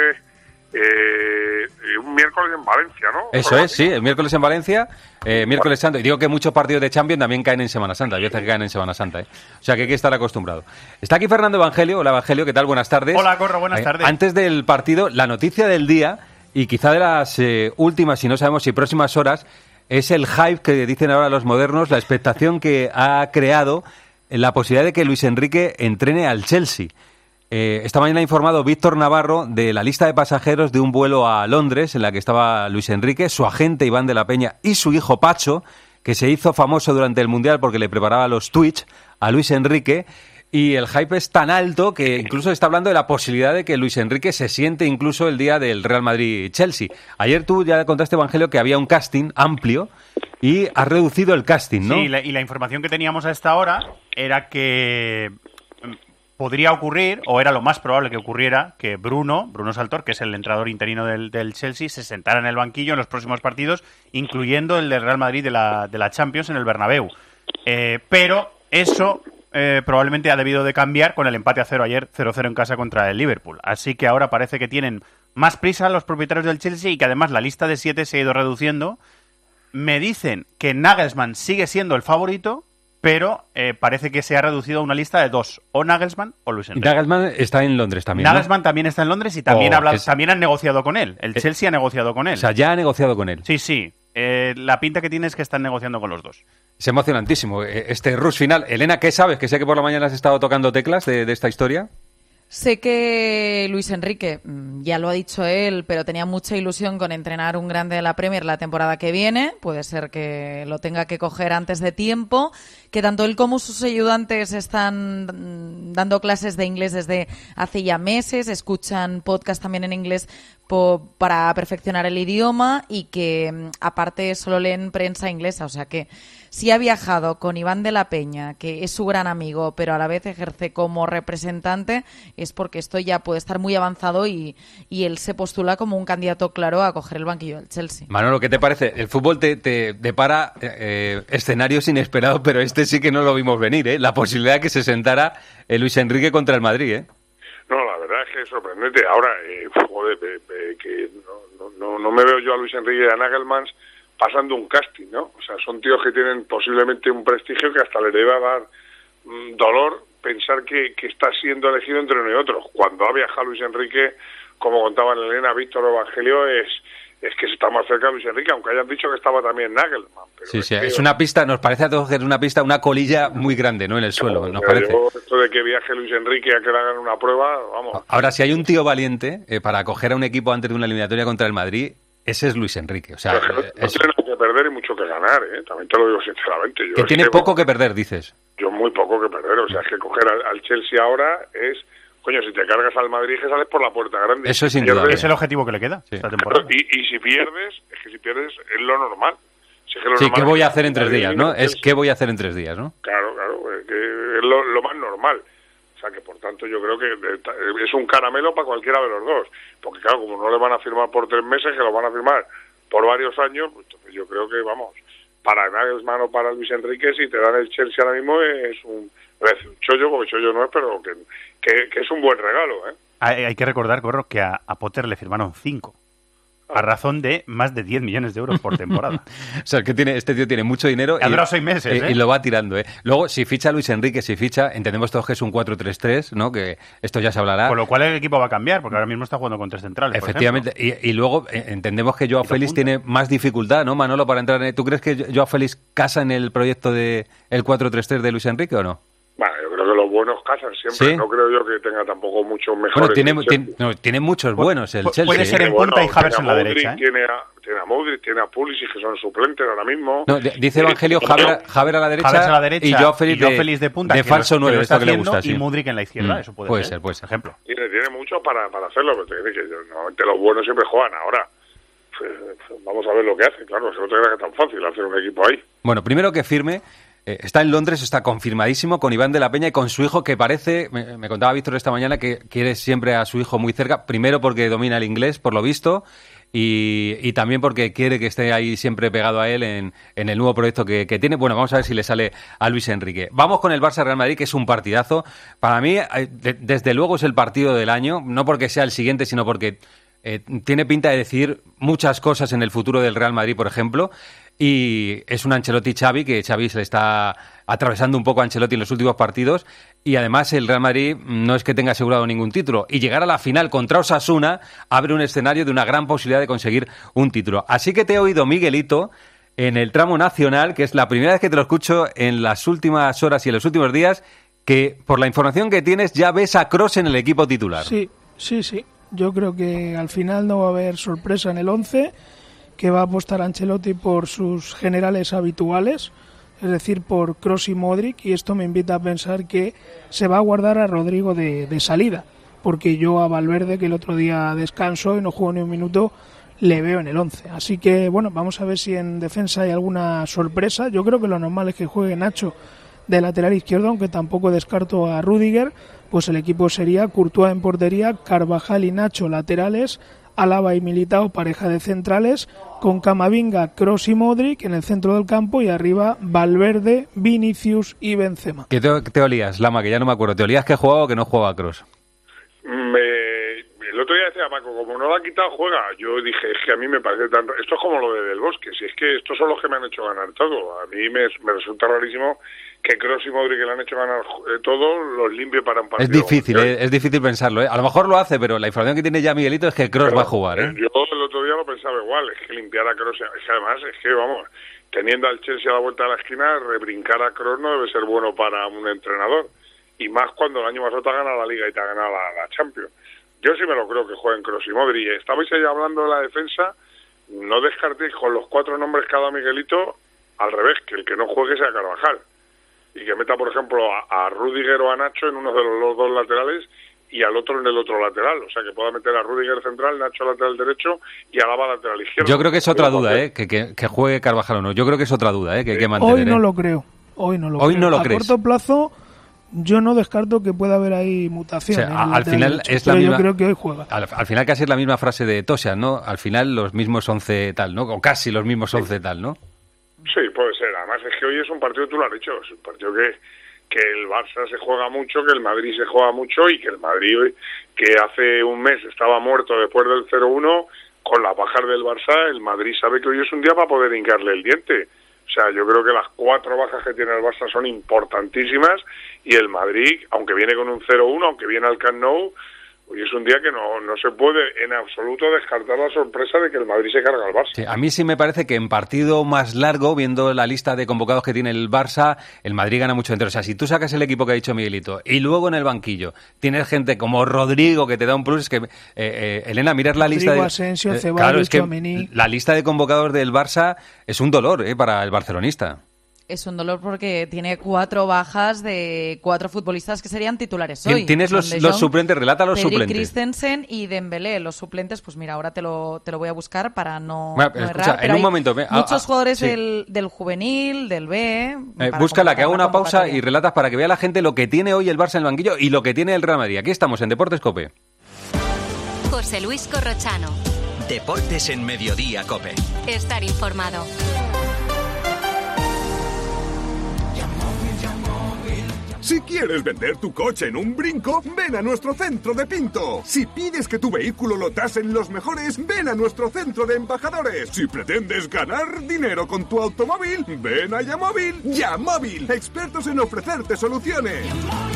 eh, un miércoles en Valencia, ¿no? Eso es, sí, el miércoles en Valencia, eh, miércoles santo. Y digo que muchos partidos de Champions también caen en Semana Santa, hay veces que caen en Semana Santa, ¿eh? O sea, que hay que estar acostumbrado. Está aquí Fernando Evangelio. Hola, Evangelio, ¿qué tal? Buenas tardes. Hola, Corro, buenas eh, tardes. Antes del partido, la noticia del día, y quizá de las eh, últimas, si no sabemos si próximas horas, es el hype que dicen ahora los modernos, la expectación que ha creado la posibilidad de que Luis Enrique entrene al Chelsea. Eh, esta mañana ha informado Víctor Navarro de la lista de pasajeros de un vuelo a Londres en la que estaba Luis Enrique, su agente Iván de la Peña y su hijo Pacho, que se hizo famoso durante el Mundial porque le preparaba los Twitch a Luis Enrique. Y el hype es tan alto que incluso está hablando de la posibilidad de que Luis Enrique se siente incluso el día del Real Madrid-Chelsea. Ayer tú ya contaste, Evangelio, que había un casting amplio y has reducido el casting, ¿no? Sí, la, y la información que teníamos a esta hora era que podría ocurrir, o era lo más probable que ocurriera, que Bruno, Bruno Saltor, que es el entrenador interino del, del Chelsea, se sentara en el banquillo en los próximos partidos, incluyendo el del Real Madrid de la, de la Champions en el Bernabéu. Eh, pero eso eh, probablemente ha debido de cambiar con el empate a cero ayer, cero cero en casa contra el Liverpool. Así que ahora parece que tienen más prisa los propietarios del Chelsea y que además la lista de siete se ha ido reduciendo. Me dicen que Nagelsmann sigue siendo el favorito, pero eh, parece que se ha reducido a una lista de dos, o Nagelsmann o Luis Enrique. Nagelsmann está en Londres también, Nagelsmann ¿no? también está en Londres y también, oh, ha hablado, es... también han negociado con él. El Chelsea eh, ha negociado con él. O sea, ya ha negociado con él. Sí, sí. Eh, la pinta que tiene es que están negociando con los dos. Es emocionantísimo este rush final. Elena, ¿qué sabes? Que sé que por la mañana has estado tocando teclas de, de esta historia. Sé que Luis Enrique, ya lo ha dicho él, pero tenía mucha ilusión con entrenar un grande de la Premier la temporada que viene. Puede ser que lo tenga que coger antes de tiempo. que tanto él como sus ayudantes están dando clases de inglés desde hace ya meses, escuchan podcast también en inglés po- para perfeccionar el idioma y que aparte solo leen prensa inglesa, o sea que si ha viajado con Iván de la Peña, que es su gran amigo, pero a la vez ejerce como representante, es porque esto ya puede estar muy avanzado y, y él se postula como un candidato claro a coger el banquillo del Chelsea. Manolo, ¿qué te parece? El fútbol te, te depara eh, escenarios inesperados, pero este sí que no lo vimos venir, ¿eh? La posibilidad de que se sentara eh, Luis Enrique contra el Madrid, ¿eh? No, la verdad es que es sorprendente. Ahora, eh, joder, eh, eh, que no, no, no me veo yo a Luis Enrique y a Nagelmans pasando un casting, ¿no? O sea, son tíos que tienen posiblemente un prestigio que hasta les debe dar mmm, dolor pensar que, que está siendo elegido entre uno y otro. Cuando ha viajado Luis Enrique, como contaban Elena, Víctor o Evangelio, es, es que se está más cerca de Luis Enrique, aunque hayan dicho que estaba también Nagelman. Pero sí, es sí, que, es una pista, nos parece a todos que es una pista, una colilla muy grande, ¿no? En el suelo, nos parece. Yo, esto de que viaje Luis Enrique a que le hagan una prueba, vamos. Ahora, si hay un tío valiente eh, para acoger a un equipo antes de una eliminatoria contra el Madrid, ese es Luis Enrique. O sea, Pero es que no, no tiene nada que perder y mucho que ganar, ¿eh? También te lo digo sinceramente. Yo que es tiene que, poco bueno, que perder, dices. Yo muy poco que perder. O sea, es que coger al, al Chelsea ahora es... Coño, si te cargas al Madrid, que sales por la puerta grande. Eso es si indudable. pierdes, Es el objetivo que le queda sí. esta temporada. Y, y si pierdes, es que si pierdes es lo normal. Si es que lo Sí, normal ¿qué voy es a hacer en tres que- días, no? Es ¿qué voy a hacer en tres días, no? Claro, claro, es, que es lo, lo más normal. O sea que, por tanto, yo creo que es un caramelo para cualquiera de los dos. Porque, claro, como no le van a firmar por tres meses, que lo van a firmar por varios años, pues entonces yo creo que, vamos, para Nagelsmann o para Luis Enrique, si te dan el Chelsea ahora mismo, es un, es un chollo, porque chollo no es, pero que, que, que es un buen regalo, ¿eh? Hay, hay que recordar, Corro, que a, a Potter le firmaron cinco. A razón de más de diez millones de euros por temporada. O sea, que tiene, este tío tiene mucho dinero Ha y, durado seis meses, y- ¿eh? y lo va tirando, ¿eh? Luego, si ficha Luis Enrique, si ficha, entendemos todos que es un cuatro tres tres, ¿no? Que esto ya se hablará. Con lo cual el equipo va a cambiar, porque ahora mismo está jugando con tres centrales. por Efectivamente, y, y luego eh, entendemos que Joao Félix tiene más dificultad, ¿no, Manolo, para entrar en... ¿Tú crees que Joao Félix casa en el proyecto de el cuatro tres tres de Luis Enrique o no? Bueno, yo creo que los buenos casan siempre. ¿Sí? No creo yo que tenga tampoco muchos mejores. Bueno, tiene, que el Chelsea. tiene, no, tiene muchos buenos el pu- Chelsea. puede ser ¿eh? en punta y Havertz tiene en la a Modric, derecha, ¿eh? Tiene a, tiene a Modric, tiene a Pulisic, que son suplentes ahora mismo. No, d- dice Evangelio Y- Javier, Javier a la derecha, Havertz a la derecha y Joao Félix y Joao de, Félix de punta, de que falso lo- que nueve, lo esto está que le haciendo, gusta, y sí. Mudryk en la izquierda, Mm, eso puede puede ser. ser, puede ser. Ejemplo. Tiene, tiene mucho para, para hacerlo, pero tiene que normalmente los buenos siempre juegan. Ahora, pues, vamos a ver lo que hace. Claro, no te creas que es tan fácil hacer un equipo ahí. Bueno, primero que firme, eh, está en Londres, está confirmadísimo con Iván de la Peña y con su hijo, que parece, me, me contaba Víctor esta mañana, que quiere siempre a su hijo muy cerca, primero porque domina el inglés, por lo visto, y, y también porque quiere que esté ahí siempre pegado a él en, en el nuevo proyecto que, que tiene. Bueno, vamos a ver si le sale a Luis Enrique. Vamos con el Barça-Real Madrid, que es un partidazo. Para mí, eh, de- desde luego es el partido del año, no porque sea el siguiente, sino porque eh, tiene pinta de decir muchas cosas en el futuro del Real Madrid, por ejemplo. Y es un Ancelotti-Xavi, que Xavi se le está atravesando un poco a Ancelotti en los últimos partidos, y además el Real Madrid no es que tenga asegurado ningún título, y llegar a la final contra Osasuna abre un escenario de una gran posibilidad de conseguir un título. Así que te he oído, Miguelito, en el tramo nacional, que es la primera vez que te lo escucho en las últimas horas y en los últimos días, que por la información que tienes ya ves a Kroos en el equipo titular. Sí, sí, sí. Yo creo que al final no va a haber sorpresa en el once, que va a apostar Ancelotti por sus generales habituales, es decir, por Kroos y Modric, y esto me invita a pensar que se va a guardar a Rodrigo de, de salida, porque yo a Valverde, que el otro día descansó y no jugó ni un minuto, le veo en el once. Así que, bueno, vamos a ver si en defensa hay alguna sorpresa. Yo creo que lo normal es que juegue Nacho de lateral izquierdo, aunque tampoco descarto a Rüdiger. Pues el equipo sería Courtois en portería, Carvajal y Nacho laterales, Alaba y Militao pareja de centrales, con Camavinga, Kroos y Modric en el centro del campo, y arriba Valverde, Vinicius y Benzema. ¿Qué te, te olías, Lama? Que ya no me acuerdo. ¿Te olías que jugaba o que no jugaba Kroos? Me, el otro día decía Paco, como no lo ha quitado, juega. Yo dije, es que a mí me parece tan... Esto es como lo de Del Bosque, si es que estos son los que me han hecho ganar todo. A mí me, me resulta rarísimo que Kroos y Modric, que le han hecho ganar eh, todo, los limpie para un partido. Es difícil, eh, es difícil pensarlo, ¿eh? A lo mejor lo hace, pero la información que tiene ya Miguelito es que Kroos Pero, va a jugar, ¿eh? Yo el otro día lo pensaba igual, es que limpiar a Kroos, es que además, es que vamos, teniendo al Chelsea a la vuelta de la esquina, rebrincar a Kroos no debe ser bueno para un entrenador. Y más cuando el año pasado te ha ganado la Liga y te ha ganado la, la Champions. Yo sí me lo creo que jueguen Kroos y Modric. Estabais ahí hablando de la defensa, no descartéis con los cuatro nombres que ha dado Miguelito, al revés, que el que no juegue sea Carvajal. y que meta, por ejemplo, a, a Rüdiger o a Nacho en uno de los, los dos laterales y al otro en el otro lateral. O sea, que pueda meter a Rüdiger central, Nacho lateral derecho y Alaba lateral izquierdo. Yo creo que es otra duda, ¿eh? Que, que, que juegue Carvajal o no. Yo creo que es otra duda, ¿eh? Que hay que mantener. Hoy no ¿eh? lo creo. Hoy no lo Hoy creo. no lo a crees. corto plazo, yo no descarto que pueda haber ahí mutación. O sea, al final derecho, es la pero misma, yo creo que hoy juega. Al, al final casi es la misma frase de Tosha, ¿no? Al final los mismos once tal, ¿no? O casi los mismos once tal, ¿no? Sí, puede ser. Además es que hoy es un partido, tú lo has dicho, es un partido que, que el Barça se juega mucho, que el Madrid se juega mucho y que el Madrid, que hace un mes estaba muerto después del cero uno, con la bajas del Barça, el Madrid sabe que hoy es un día para poder hincarle el diente. O sea, yo creo que las cuatro bajas que tiene el Barça son importantísimas y el Madrid, aunque viene con un cero uno, aunque viene al Camp Nou, hoy es un día que no, no se puede en absoluto descartar la sorpresa de que el Madrid se carga al Barça. Sí, a mí sí me parece que en partido más largo, viendo la lista de convocados que tiene el Barça, el Madrid gana mucho entero. O sea, si tú sacas el equipo que ha dicho Miguelito y luego en el banquillo tienes gente como Rodrigo que te da un plus, es que, eh, eh, Elena, mirar la Rodrigo, lista de... Asensio, eh, Ceballos, claro, es que Tchouaméni. la lista de convocados del Barça es un dolor eh, para el barcelonista. Es un dolor porque tiene cuatro bajas de cuatro futbolistas que serían titulares hoy. Tienes los, De los Jong, suplentes, relata los Pedri, suplentes. Christensen y Dembélé. Los suplentes, pues mira, ahora te lo, te lo voy a buscar para no, Bueno, no escucha, errar. en Pero un hay momento, ve, ah, muchos ah, jugadores sí. del, del juvenil, del B. Eh, para búscala, que haga completar la una pausa convocatoria. y relatas para que vea la gente lo que tiene hoy el Barça en el banquillo y lo que tiene el Real Madrid. Aquí estamos en Deportes COPE. José Luis Corrochano. Deportes en Mediodía COPE. Estar informado. Si quieres vender tu coche en un brinco, ven a nuestro centro de Pinto. Si pides que tu vehículo lo tasen los mejores, ven a nuestro centro de embajadores. Si pretendes ganar dinero con tu automóvil, ven a Yamóvil. Yamóvil, expertos en ofrecerte soluciones.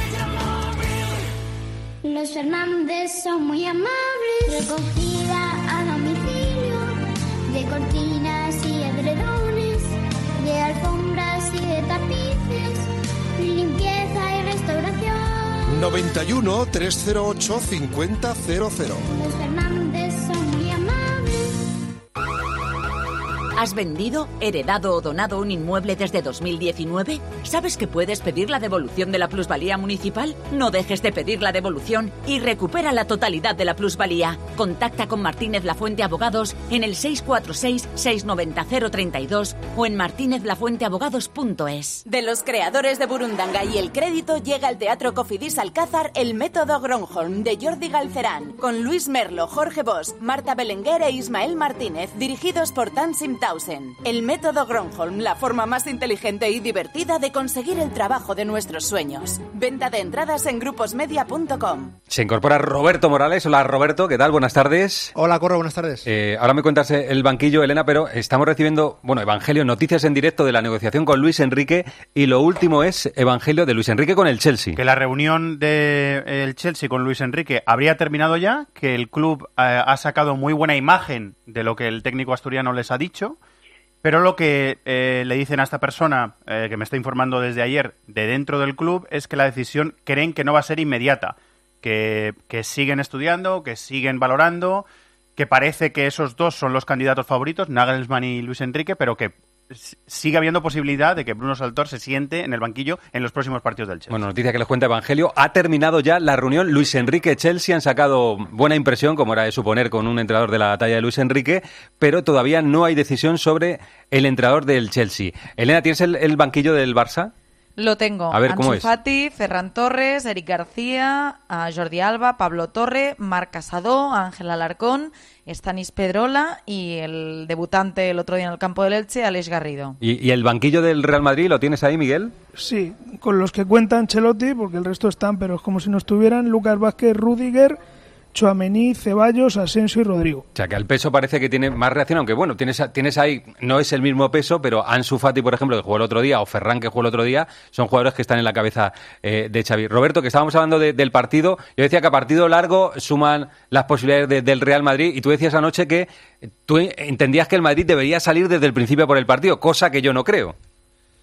Los Fernández son muy amables. Recogida a domicilio de cortinas y edredones, de alfombras y de tapices, limpieza y restauración. noventa y uno, trescientos ocho, cincuenta cero cero. Los Fernández son muy amables. ¿Has vendido, heredado o donado un inmueble desde dos mil diecinueve? ¿Sabes que puedes pedir la devolución de la plusvalía municipal? No dejes de pedir la devolución y recupera la totalidad de la plusvalía. Contacta con Martínez Lafuente Abogados en el seis cuatro seis, seis nueve cero, cero tres dos o en martínez lafuente abogados punto es. De los creadores de Burundanga y el crédito llega al Teatro Cofidis Alcázar El Método Gronholm de Jordi Galcerán, con Luis Merlo, Jorge Bosch, Marta Belenguer e Ismael Martínez, dirigidos por Tansim Tausen. El Método Gronholm, la forma más inteligente y divertida de conseguir el trabajo de nuestros sueños. Venta de entradas en gruposmedia punto com. Se incorpora Roberto Morales. Hola, Roberto, ¿qué tal? Buenas tardes. Hola, Corro, buenas tardes. Eh, ahora me cuentas el banquillo, Elena, pero estamos recibiendo, bueno, Evangelio, noticias en directo de la negociación con Luis Enrique, y lo último es Evangelio de Luis Enrique con el Chelsea. Que la reunión del Chelsea con Luis Enrique habría terminado ya, que el club eh, ha sacado muy buena imagen de lo que el técnico asturiano les ha dicho, pero lo que eh, le dicen a esta persona, eh, que me está informando desde ayer, de dentro del club, es que la decisión creen que no va a ser inmediata, que, que siguen estudiando, que siguen valorando, que parece que esos dos son los candidatos favoritos, Nagelsmann y Luis Enrique, pero que sigue habiendo posibilidad de que Bruno Saltor se siente en el banquillo en los próximos partidos del Chelsea. Bueno, noticia que les cuenta Evangelio. Ha terminado ya la reunión. Luis Enrique, Chelsea han sacado buena impresión, como era de suponer, con un entrenador de la talla de Luis Enrique, pero todavía no hay decisión sobre el entrenador del Chelsea. Elena, ¿tienes el, el banquillo del Barça? Lo tengo. A ver, ¿cómo Ansu es? Fati, Ferran Torres, Eric García, a Jordi Alba, Pablo Torre, Marc Casado, Ángel Alarcón, Stanis Pedrola y el debutante el otro día en el campo del Elche, Aleix Garrido. ¿Y, y el banquillo del Real Madrid lo tienes ahí, Miguel? Sí, con los que cuenta Ancelotti, porque el resto están, pero es como si no estuvieran: Lucas Vázquez, Rüdiger, Tchouaméni, Ceballos, Asensio y Rodrigo. O sea, que al peso parece que tiene más reacción, aunque bueno, tienes, tienes ahí, no es el mismo peso, pero Ansu Fati, por ejemplo, que jugó el otro día, o Ferran, que jugó el otro día, son jugadores que están en la cabeza eh, de Xavi. Roberto, que estábamos hablando de, del partido, yo decía que a partido largo suman las posibilidades de, del Real Madrid, y tú decías anoche que tú entendías que el Madrid debería salir desde el principio por el partido, cosa que yo no creo.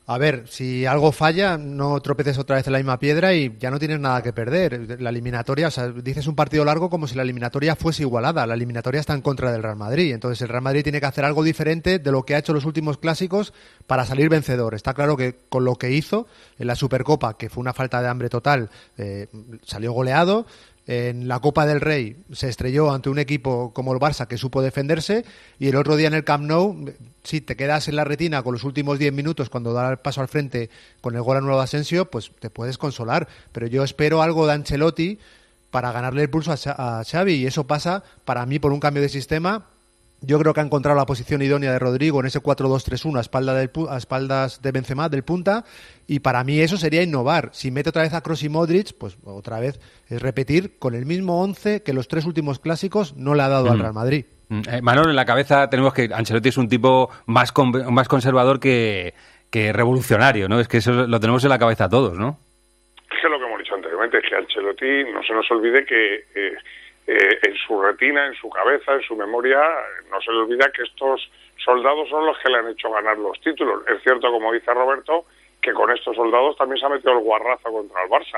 A ver, si algo falla, no tropeces otra vez en la misma piedra y ya no tienes nada que perder. La eliminatoria, o sea, dices un partido largo como si la eliminatoria fuese igualada. La eliminatoria está en contra del Real Madrid. Entonces el Real Madrid tiene que hacer algo diferente de lo que ha hecho los últimos clásicos para salir vencedor. Está claro que con lo que hizo en la Supercopa, que fue una falta de hambre total, eh, salió goleado. En la Copa del Rey se estrelló ante un equipo como el Barça que supo defenderse, y el otro día en el Camp Nou, si te quedas en la retina con los últimos diez minutos cuando da el paso al frente con el gol anulado de Asensio, pues te puedes consolar. Pero yo espero algo de Ancelotti para ganarle el pulso a Xavi, y eso pasa para mí por un cambio de sistema. Yo creo que ha encontrado la posición idónea de Rodrigo en ese cuatro dos tres uno a, espalda del, a espaldas de Benzema, del punta, y para mí eso sería innovar. Si mete otra vez a Kroos y Modric, pues otra vez es repetir con el mismo once que los tres últimos clásicos no le ha dado mm. al Real Madrid. Eh, Manolo, en la cabeza tenemos que Ancelotti es un tipo más, con, más conservador que, que revolucionario, ¿no? Es que eso lo tenemos en la cabeza todos, ¿no? Es que lo que hemos dicho anteriormente es que Ancelotti, no se nos olvide que... Eh, Eh, en su retina, en su cabeza, en su memoria, no se le olvida que estos soldados son los que le han hecho ganar los títulos. Es cierto, como dice Roberto, que con estos soldados también se ha metido el guarrazo contra el Barça.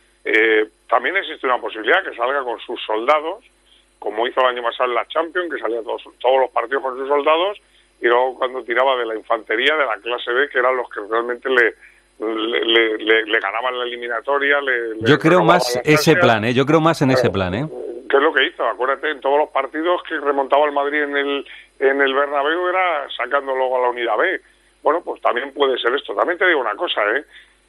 Eh, también existe una posibilidad que salga con sus soldados, como hizo el año pasado en la Champions, que salía todos, todos los partidos con sus soldados, y luego cuando tiraba de la infantería, de la clase B, que eran los que realmente le... Le, le, le, le ganaban la eliminatoria. Le, Yo le creo más ese plan, ¿eh? Yo creo más en claro, ese plan, ¿eh? ¿Qué es lo que hizo? Acuérdate, en todos los partidos que remontaba el Madrid en el en el Bernabéu era sacando luego a la unidad B. Bueno, pues también puede ser esto. También te digo una cosa, ¿eh?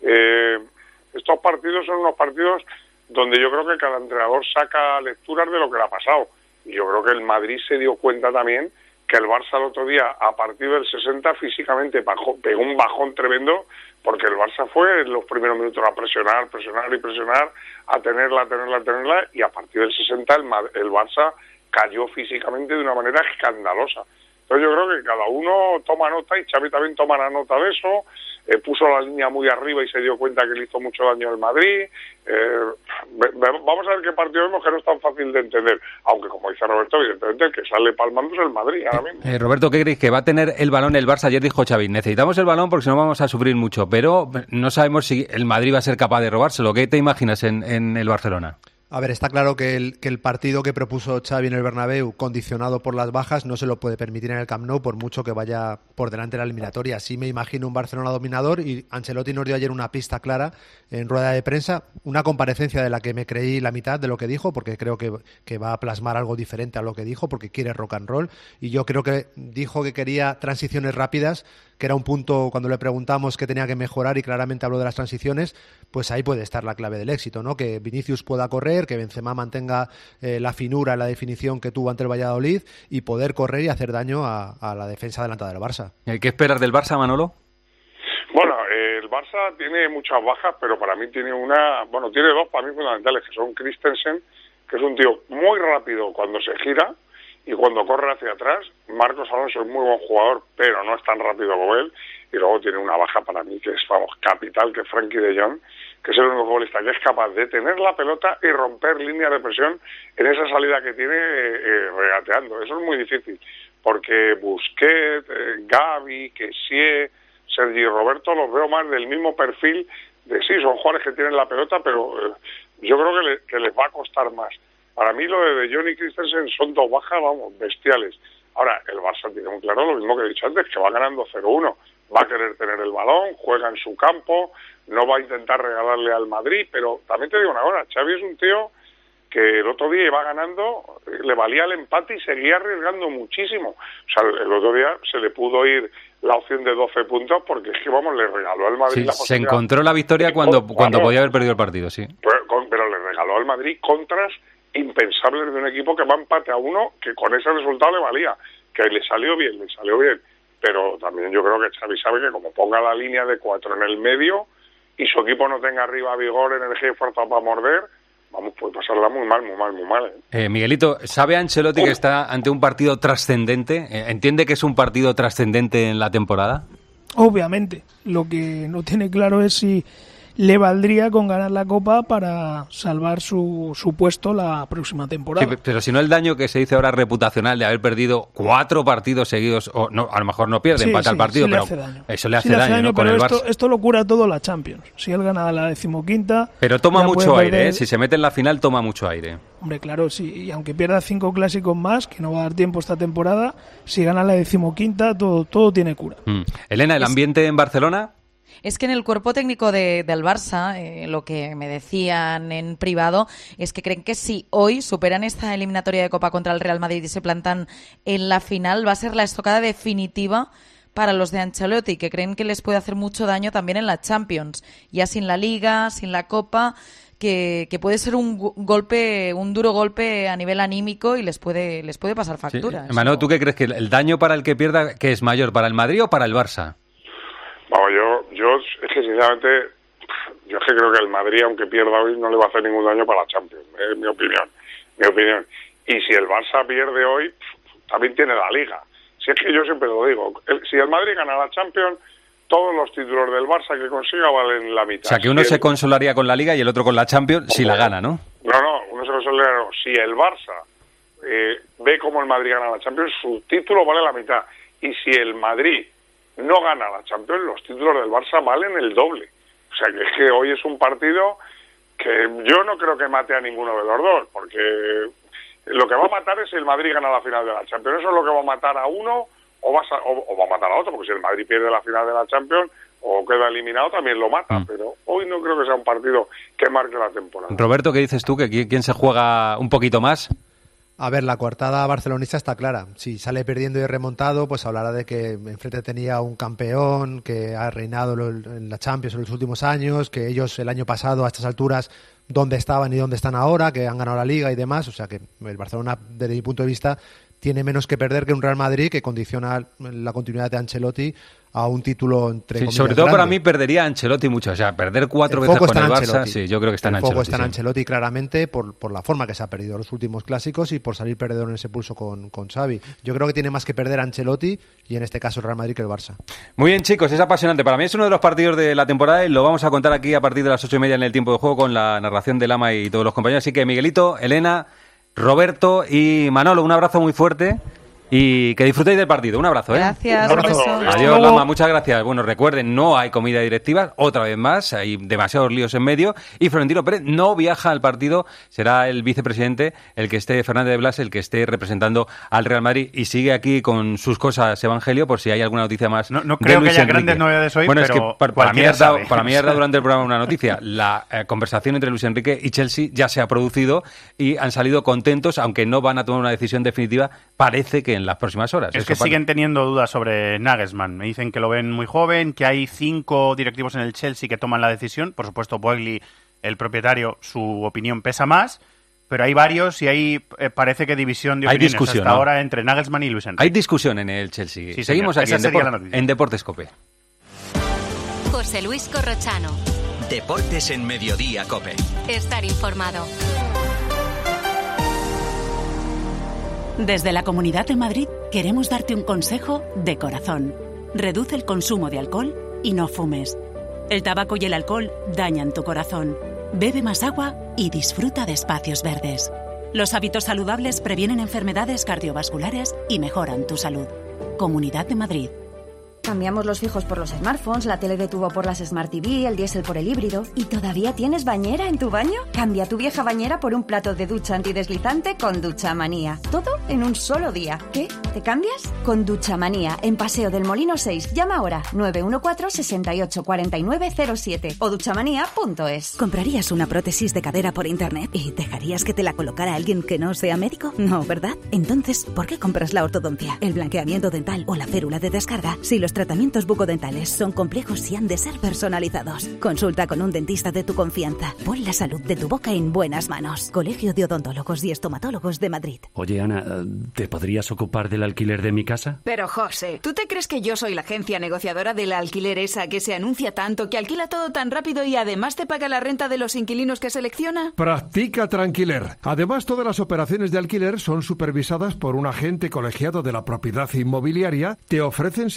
eh estos partidos son unos partidos donde yo creo que cada entrenador saca lecturas de lo que le ha pasado. Y yo creo que el Madrid se dio cuenta también que el Barça el otro día, a partir del sesenta, físicamente bajó, pegó un bajón tremendo, porque el Barça fue en los primeros minutos a presionar, presionar y presionar, a tenerla, a tenerla, a tenerla, y a partir del sesenta el, el Barça cayó físicamente de una manera escandalosa. Entonces yo creo que cada uno toma nota, y Xavi también toma la nota de eso, eh, puso la línea muy arriba y se dio cuenta que le hizo mucho daño al Madrid. Eh, vamos a ver qué partido vemos, que no es tan fácil de entender, aunque como dice Roberto, evidentemente el que sale palmando es el Madrid ahora mismo. Eh, Roberto, ¿qué creéis? Que va a tener el balón el Barça. Ayer dijo Xavi, necesitamos el balón porque si no vamos a sufrir mucho, pero no sabemos si el Madrid va a ser capaz de robárselo. ¿Qué te imaginas en, en el Barcelona? A ver, está claro que el, que el partido que propuso Xavi en el Bernabéu, condicionado por las bajas, no se lo puede permitir en el Camp Nou, por mucho que vaya por delante de la eliminatoria. Sí me imagino un Barcelona dominador, y Ancelotti nos dio ayer una pista clara en rueda de prensa, una comparecencia de la que me creí la mitad de lo que dijo, porque creo que, que va a plasmar algo diferente a lo que dijo, porque quiere rock and roll, y yo creo que dijo que quería transiciones rápidas, que era un punto cuando le preguntamos qué tenía que mejorar, y claramente habló de las transiciones. Pues ahí puede estar la clave del éxito, ¿no? Que Vinicius pueda correr, que Benzema mantenga eh, la finura, la definición que tuvo ante el Valladolid, y poder correr y hacer daño a, a la defensa adelantada del Barça. ¿Qué esperas del Barça, Manolo? Bueno, eh, el Barça tiene muchas bajas, pero para mí tiene una, bueno, tiene dos para mí fundamentales, que son Christensen, que es un tío muy rápido cuando se gira y cuando corre hacia atrás. Marcos Alonso es muy buen jugador, pero no es tan rápido como él. Y luego tiene una baja para mí que es, vamos, capital, que es Frenkie de Jong, que es el único futbolista que es capaz de tener la pelota y romper líneas de presión en esa salida que tiene eh, eh, regateando. Eso es muy difícil, porque Busquets, eh, Gavi, Kessie, Sergi Roberto, los veo más del mismo perfil de sí, son jugadores que tienen la pelota, pero eh, yo creo que, le, que les va a costar más. Para mí lo de De Jong y Christensen son dos bajas, vamos, bestiales. Ahora, el Barça tiene muy claro lo mismo que he dicho antes, que va ganando cero uno. Va a querer tener el balón, juega en su campo, no va a intentar regalarle al Madrid, pero también te digo una cosa, Xavi es un tío que el otro día iba ganando, le valía el empate y seguía arriesgando muchísimo. O sea, el otro día se le pudo ir la opción de doce puntos, porque es que, vamos, le regaló al Madrid sí, la se encontró la victoria cuando, cuando podía haber perdido el partido, sí. Pero, pero le regaló al Madrid contras impensables de un equipo que va empate a uno, que con ese resultado le valía, que le salió bien, le salió bien. Pero también yo creo que Xavi sabe que como ponga la línea de cuatro en el medio y su equipo no tenga arriba vigor, energía y fuerza para morder, vamos, puede pasarla muy mal, muy mal, muy mal. ¿eh? Eh, Miguelito, ¿sabe Ancelotti que está ante un partido trascendente? ¿Entiende que es un partido trascendente en la temporada? Obviamente. Lo que no tiene claro es si le valdría con ganar la Copa para salvar su, su puesto la próxima temporada. Sí, pero si no el daño que se dice ahora reputacional de haber perdido cuatro partidos seguidos, o no, a lo mejor no pierde, Sí, empata sí, el partido, sí le pero hace daño. eso le hace Sí le daño, ¿no? Con pero el esto, Barça. esto lo cura todo la Champions. Si él gana la decimoquinta... Pero toma ya mucho puede aire, perder- ¿eh? Si se mete en la final, toma mucho aire. Hombre, claro, sí, y aunque pierda cinco clásicos más, que no va a dar tiempo esta temporada, si gana la decimoquinta, todo, todo tiene cura. Mm. Elena, ¿el ambiente en Barcelona? Es que en el cuerpo técnico de, del Barça, eh, lo que me decían en privado, es que creen que si hoy superan esta eliminatoria de Copa contra el Real Madrid y se plantan en la final, va a ser la estocada definitiva para los de Ancelotti, que creen que les puede hacer mucho daño también en la Champions, ya sin la Liga, sin la Copa, que, que puede ser un gu- golpe, un duro golpe a nivel anímico y les puede, les puede pasar factura. Sí. Manolo, ¿tú qué crees? ¿Que el daño para el que pierda que es mayor, para el Madrid o para el Barça? Vamos, yo, yo es que sinceramente, yo es que creo que el Madrid, aunque pierda hoy, no le va a hacer ningún daño para la Champions, es mi opinión, mi opinión. Y si el Barça pierde hoy, también tiene la Liga. Si es que yo siempre lo digo, el- si el Madrid gana la Champions, todos los títulos del Barça que consiga valen la mitad. O sea, que uno Si se el- consolaría con la Liga y el otro con la Champions si la gana, ¿no? No, no, uno se consolida, no. Si el Barça eh, ve cómo el Madrid gana la Champions, su título vale la mitad. Y si el Madrid no gana la Champions, los títulos del Barça valen el doble. O sea, que es que hoy es un partido que yo no creo que mate a ninguno de los dos, porque lo que va a matar es si el Madrid gana la final de la Champions. Eso es lo que va a matar a uno o va a, sa- o, o va a matar a otro, porque si el Madrid pierde la final de la Champions o queda eliminado, también lo mata. Mm. Pero hoy no creo que sea un partido que marque la temporada. Roberto, ¿qué dices tú? ¿Que qui- quién se juega un poquito más? A ver, la coartada barcelonista está clara. Si sale perdiendo y remontado, pues hablará de que enfrente tenía un campeón que ha reinado lo- en la Champions en los últimos años, que ellos el año pasado a estas alturas dónde estaban y dónde están ahora, que han ganado la Liga y demás. O sea que el Barcelona, desde mi punto de vista, tiene menos que perder que un Real Madrid que condiciona la continuidad de Ancelotti a un título entre Sí, comillas sobre todo grande. para mí perdería a Ancelotti mucho. O sea, perder cuatro El veces foco con está el en Barça, Ancelotti. sí, yo creo que está en El foco Ancelotti. está en sí. Ancelotti claramente por, por la forma que se ha perdido los últimos clásicos y por salir perdedor en ese pulso con, con Xavi. Yo creo que tiene más que perder Ancelotti y en este caso el Real Madrid que el Barça. Muy bien, chicos, es apasionante. Para mí es uno de los partidos de la temporada y lo vamos a contar aquí a partir de las ocho y media en el tiempo de juego con la narración de Lama y todos los compañeros. Así que Miguelito, Elena, Roberto y Manolo, un abrazo muy fuerte y que disfrutéis del partido. Un abrazo, ¿eh? Gracias, Un abrazo. un beso. Adiós, Lama, muchas gracias. Bueno, recuerden, no hay comida directiva, otra vez más, hay demasiados líos en medio y Florentino Pérez no viaja al partido, será el vicepresidente, el que esté, Fernández de Blas, el que esté representando al Real Madrid y sigue aquí con sus cosas, Evangelio, por si hay alguna noticia más. No, no de creo que Luis haya Enrique. grandes novedades hoy, bueno, pero es que para, para mí cualquiera has dado, sabe. para mí has dado durante el programa una noticia. La eh, conversación entre Luis Enrique y Chelsea ya se ha producido y han salido contentos, aunque no van a tomar una decisión definitiva, parece que en las próximas horas. Es Eso que pasa. siguen teniendo dudas sobre Nagelsmann. Me dicen que lo ven muy joven, que hay cinco directivos en el Chelsea que toman la decisión. Por supuesto, Boehly, el propietario, su opinión pesa más. Pero hay varios y hay eh, parece que división de Hay opiniones discusión, hasta ¿no? ahora entre Nagelsmann y Luis Enrique. Hay discusión en el Chelsea. Sí, Seguimos señor. aquí Esa en, sería Depor- la noticia. en Deportes COPE. José Luis Corrochano. Deportes en Mediodía COPE. Estar informado. Desde la Comunidad de Madrid queremos darte un consejo de corazón. Reduce el consumo de alcohol y no fumes. El tabaco y el alcohol dañan tu corazón. Bebe más agua y disfruta de espacios verdes. Los hábitos saludables previenen enfermedades cardiovasculares y mejoran tu salud. Comunidad de Madrid. Cambiamos los fijos por los smartphones, la tele de tubo por las Smart T V, el diésel por el híbrido. ¿Y todavía tienes bañera en tu baño? Cambia tu vieja bañera por un plato de ducha antideslizante con Duchamanía. Todo en un solo día. ¿Qué? ¿Te cambias? Con Duchamanía, en Paseo del Molino seis. Llama ahora nueve uno cuatro, seis ocho cuatro nueve cero siete o duchamanía punto es. ¿Comprarías una prótesis de cadera por internet y dejarías que te la colocara alguien que no sea médico? No, ¿verdad? Entonces, ¿por qué compras la ortodoncia, el blanqueamiento dental o la férula de descarga si los tratamientos bucodentales son complejos y han de ser personalizados? Consulta con un dentista de tu confianza. Pon la salud de tu boca en buenas manos. Colegio de Odontólogos y Estomatólogos de Madrid. Oye, Ana, ¿te podrías ocupar del alquiler de mi casa? Pero José, ¿tú te crees que yo soy la agencia negociadora del alquiler esa que se anuncia tanto, que alquila todo tan rápido y además te paga la renta de los inquilinos que selecciona? Practica Tranquiler. Además, todas las operaciones de alquiler son supervisadas por un agente colegiado de la propiedad inmobiliaria. Te ofrecen sin coste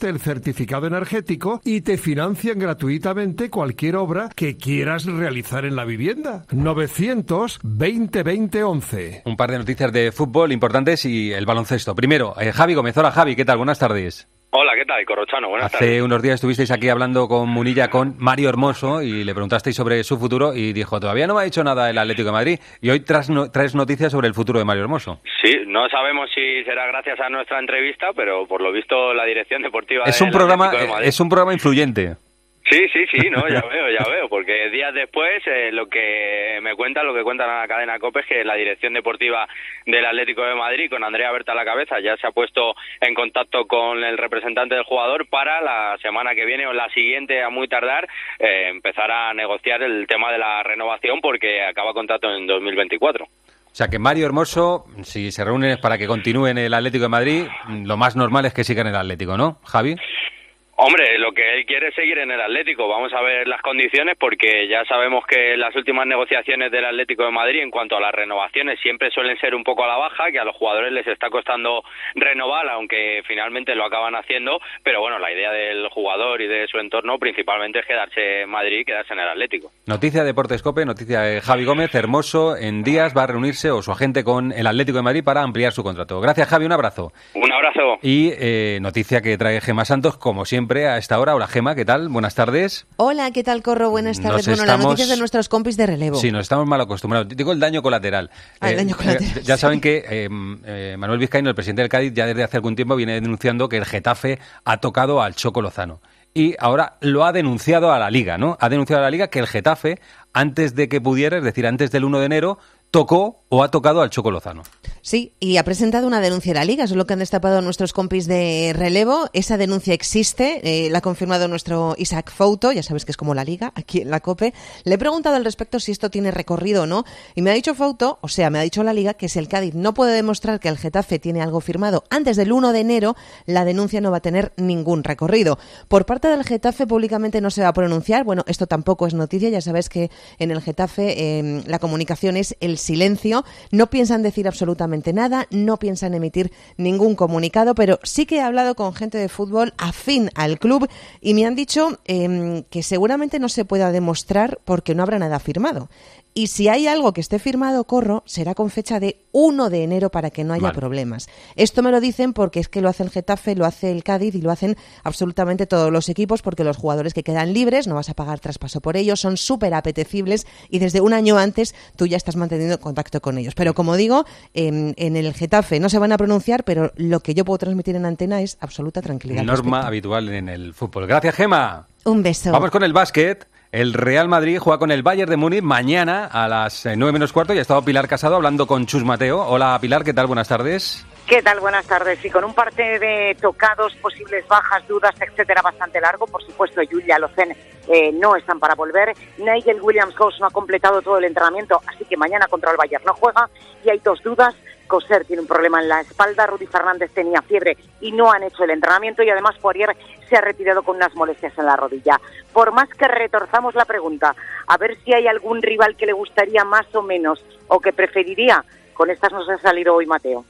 coste el certificado energético y te financian gratuitamente cualquier obra que quieras realizar en la vivienda. novecientos veinte veinte once. Un par de noticias de fútbol importantes y el baloncesto. Primero, eh, Javi Gómez. Hola, Javi, ¿qué tal? Buenas tardes. Hola, ¿qué tal, Corrochano? Buenas Hace tardes. unos días estuvisteis aquí hablando con Munilla, con Mario Hermoso, y le preguntasteis sobre su futuro y dijo, todavía no me ha dicho nada el Atlético de Madrid, y hoy traes, no, traes noticias sobre el futuro de Mario Hermoso. Sí, no sabemos si será gracias a nuestra entrevista, pero por lo visto la dirección deportiva Es del un programa, Atlético de Madrid... es un programa influyente. Sí, sí, sí, no, ya veo, ya veo, porque días después eh, lo que me cuentan, lo que cuentan a la cadena COPE es que la dirección deportiva del Atlético de Madrid, con Andrea Berta a la cabeza, ya se ha puesto en contacto con el representante del jugador para la semana que viene o la siguiente, a muy tardar, eh, empezar a negociar el tema de la renovación porque acaba contrato en dos mil veinticuatro. O sea que Mario Hermoso, si se reúne para que continúe en el Atlético de Madrid, lo más normal es que siga en el Atlético, ¿no, Javi? Hombre, lo que él quiere es seguir en el Atlético. Vamos a ver las condiciones porque ya sabemos que las últimas negociaciones del Atlético de Madrid en cuanto a las renovaciones siempre suelen ser un poco a la baja, que a los jugadores les está costando renovar, aunque finalmente lo acaban haciendo. Pero bueno, la idea del jugador y de su entorno principalmente es quedarse en Madrid y quedarse en el Atlético. Noticia de Deportes COPE, noticia de Javi Gómez. Hermoso en días va a reunirse, o su agente, con el Atlético de Madrid para ampliar su contrato. Gracias, Javi, un abrazo. Un abrazo. Y eh, noticia que trae Gema Santos, como siempre, a esta hora. Hola, Gema, ¿qué tal? Buenas tardes. Hola, ¿qué tal, Corro? Buenas tardes. Nos bueno, estamos... las noticias de nuestros compis de relevo. Sí, nos estamos mal acostumbrados. Digo el daño colateral. Ah, el eh, daño colateral. Eh, ya saben que eh, eh, Manuel Vizcaíno, el presidente del Cádiz, ya desde hace algún tiempo viene denunciando que el Getafe ha tocado al Choco Lozano. Y ahora lo ha denunciado a la Liga, ¿no? Ha denunciado a la Liga que el Getafe, antes de que pudiera, es decir, antes del uno de enero, tocó o ha tocado al Choco Lozano. Sí, y ha presentado una denuncia a la Liga, eso es lo que han destapado nuestros compis de relevo. Esa denuncia existe, eh, la ha confirmado nuestro Isaac Fouto, ya sabes que es como la Liga, aquí en la COPE. Le he preguntado al respecto si esto tiene recorrido o no, y me ha dicho Fouto, o sea, me ha dicho la Liga, que si el Cádiz no puede demostrar que el Getafe tiene algo firmado antes del uno de enero, la denuncia no va a tener ningún recorrido. Por parte del Getafe públicamente no se va a pronunciar, bueno, esto tampoco es noticia, ya sabes que en el Getafe eh, la comunicación es el silencio, no piensan decir absolutamente nada, no piensan emitir ningún comunicado, pero sí que he hablado con gente de fútbol afín al club y me han dicho eh, que seguramente no se pueda demostrar porque no habrá nada firmado. Y si hay algo que esté firmado, Corro, será con fecha de uno de enero para que no haya vale. problemas. Esto me lo dicen porque es que lo hace el Getafe, lo hace el Cádiz y lo hacen absolutamente todos los equipos, porque los jugadores que quedan libres, no vas a pagar traspaso por ellos, son súper apetecibles y desde un año antes tú ya estás manteniendo contacto con ellos. Pero como digo, en, en el Getafe no se van a pronunciar, pero lo que yo puedo transmitir en antena es absoluta tranquilidad. Norma habitual en el fútbol. Gracias, Gema. Un beso. Vamos con el básquet. El Real Madrid juega con el Bayern de Múnich mañana a las nueve menos cuarto y ha estado Pilar Casado hablando con Chus Mateo. Hola, Pilar, ¿qué tal? Buenas tardes. ¿Qué tal? Buenas tardes. Y con un parte de tocados, posibles bajas, dudas, etcétera, bastante largo. Por supuesto, Julia Locen eh, no están para volver. Nigel Williams-Goss no ha completado todo el entrenamiento, así que mañana contra el Bayern no juega. Y hay dos dudas. Coser tiene un problema en la espalda, Rudy Fernández tenía fiebre y no han hecho el entrenamiento, y además Poirier se ha retirado con unas molestias en la rodilla. Por más que retorzamos la pregunta, a ver si hay algún rival que le gustaría más o menos o que preferiría, con estas nos ha salido hoy Mateo.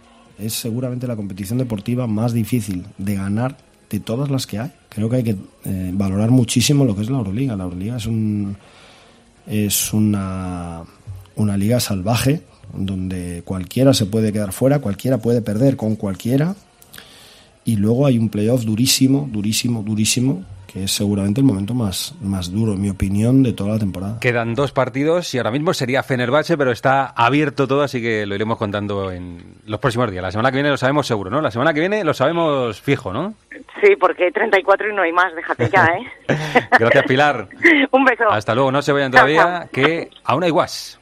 Es seguramente la competición deportiva más difícil de ganar de todas las que hay. Creo que hay que eh, valorar muchísimo lo que es la Euroliga. La Euroliga es un es una, una liga salvaje, donde cualquiera se puede quedar fuera, cualquiera puede perder con cualquiera, y luego hay un playoff durísimo, durísimo, durísimo, que es seguramente el momento más, más duro, en mi opinión, de toda la temporada. Quedan dos partidos y ahora mismo sería Fenerbahce, pero está abierto todo, así que lo iremos contando en los próximos días. La semana que viene lo sabemos seguro, ¿no? La semana que viene lo sabemos fijo, ¿no? Sí, porque hay treinta y cuatro y no hay más, déjate ya, ¿eh? Gracias, Pilar. Un beso. Hasta luego, no se vayan todavía, chao, chao. Que aún hay guas.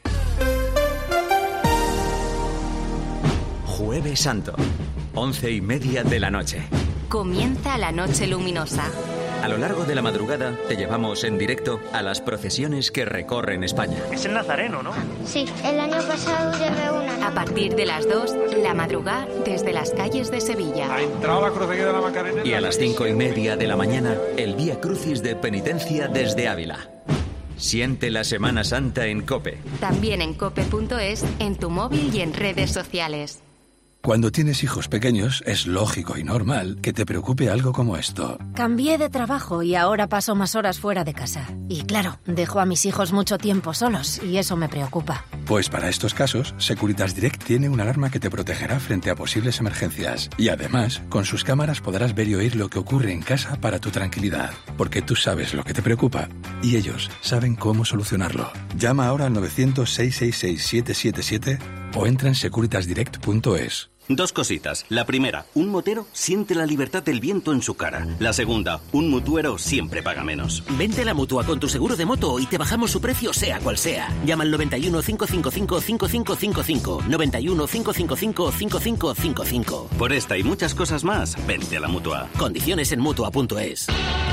Jueves Santo, once y media de la noche. Comienza la noche luminosa. A lo largo de la madrugada te llevamos en directo a las procesiones que recorren España. Es el Nazareno, ¿no? Sí, el año pasado llevé una. A partir de las dos, la madrugada desde las calles de Sevilla. Ha entrado la crucería de la Macarena. Y a las cinco y media de la mañana, el Vía Crucis de penitencia desde Ávila. Siente la Semana Santa en COPE. También en cope punto es, en tu móvil y en redes sociales. Cuando tienes hijos pequeños, es lógico y normal que te preocupe algo como esto. Cambié de trabajo y ahora paso más horas fuera de casa. Y claro, dejo a mis hijos mucho tiempo solos y eso me preocupa. Pues para estos casos, Securitas Direct tiene una alarma que te protegerá frente a posibles emergencias. Y además, con sus cámaras podrás ver y oír lo que ocurre en casa para tu tranquilidad. Porque tú sabes lo que te preocupa y ellos saben cómo solucionarlo. Llama ahora al novecientos, seiscientos sesenta y seis, siete siete siete o entra en securitas direct punto es. Dos cositas. La primera, un motero siente la libertad del viento en su cara. La segunda, un mutuero siempre paga menos. Vente a la Mutua con tu seguro de moto y te bajamos su precio sea cual sea. Llama al noventa y uno, cincuenta y cinco, cincuenta y cinco cincuenta y cinco. noventa y uno, cincuenta y cinco, cincuenta y cinco cincuenta y cinco. Por esta y muchas cosas más, vente a la Mutua. Condiciones en mutua punto es.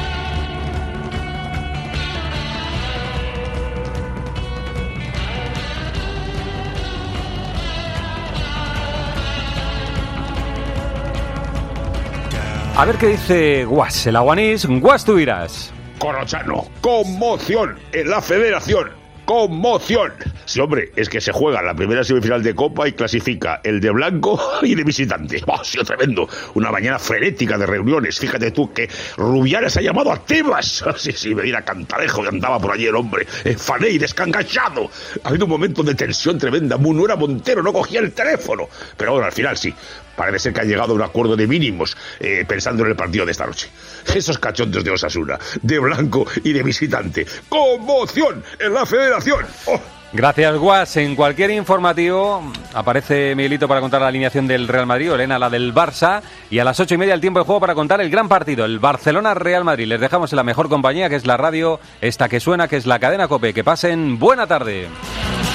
A ver qué dice Guas, el aguanís. Guas, tú dirás. Corrochano, conmoción en la federación. ¡Conmoción! Sí, hombre, es que se juega la primera semifinal de Copa y clasifica el de blanco y de visitante. ¡Oh, ha sido tremendo! Una mañana frenética de reuniones. Fíjate tú que Rubiales ha llamado a Tebas. Sí, sí, me viene a Cantarejo y andaba por allí el hombre. Eh, fané y descangachado. Ha habido un momento de tensión tremenda. Munuera Montero no cogía el teléfono. Pero bueno, al final sí. Parece ser que ha llegado a un acuerdo de mínimos eh, pensando en el partido de esta noche. Esos cachondos de Osasuna, de blanco y de visitante. ¡Conmoción en la federación! ¡Oh! Gracias, Guas. En cualquier informativo aparece Miguelito para contar la alineación del Real Madrid, Elena la del Barça, y a las ocho y media el tiempo de juego para contar el gran partido, el Barcelona-Real Madrid. Les dejamos en la mejor compañía, que es la radio, esta que suena, que es la cadena COPE. Que pasen buena tarde.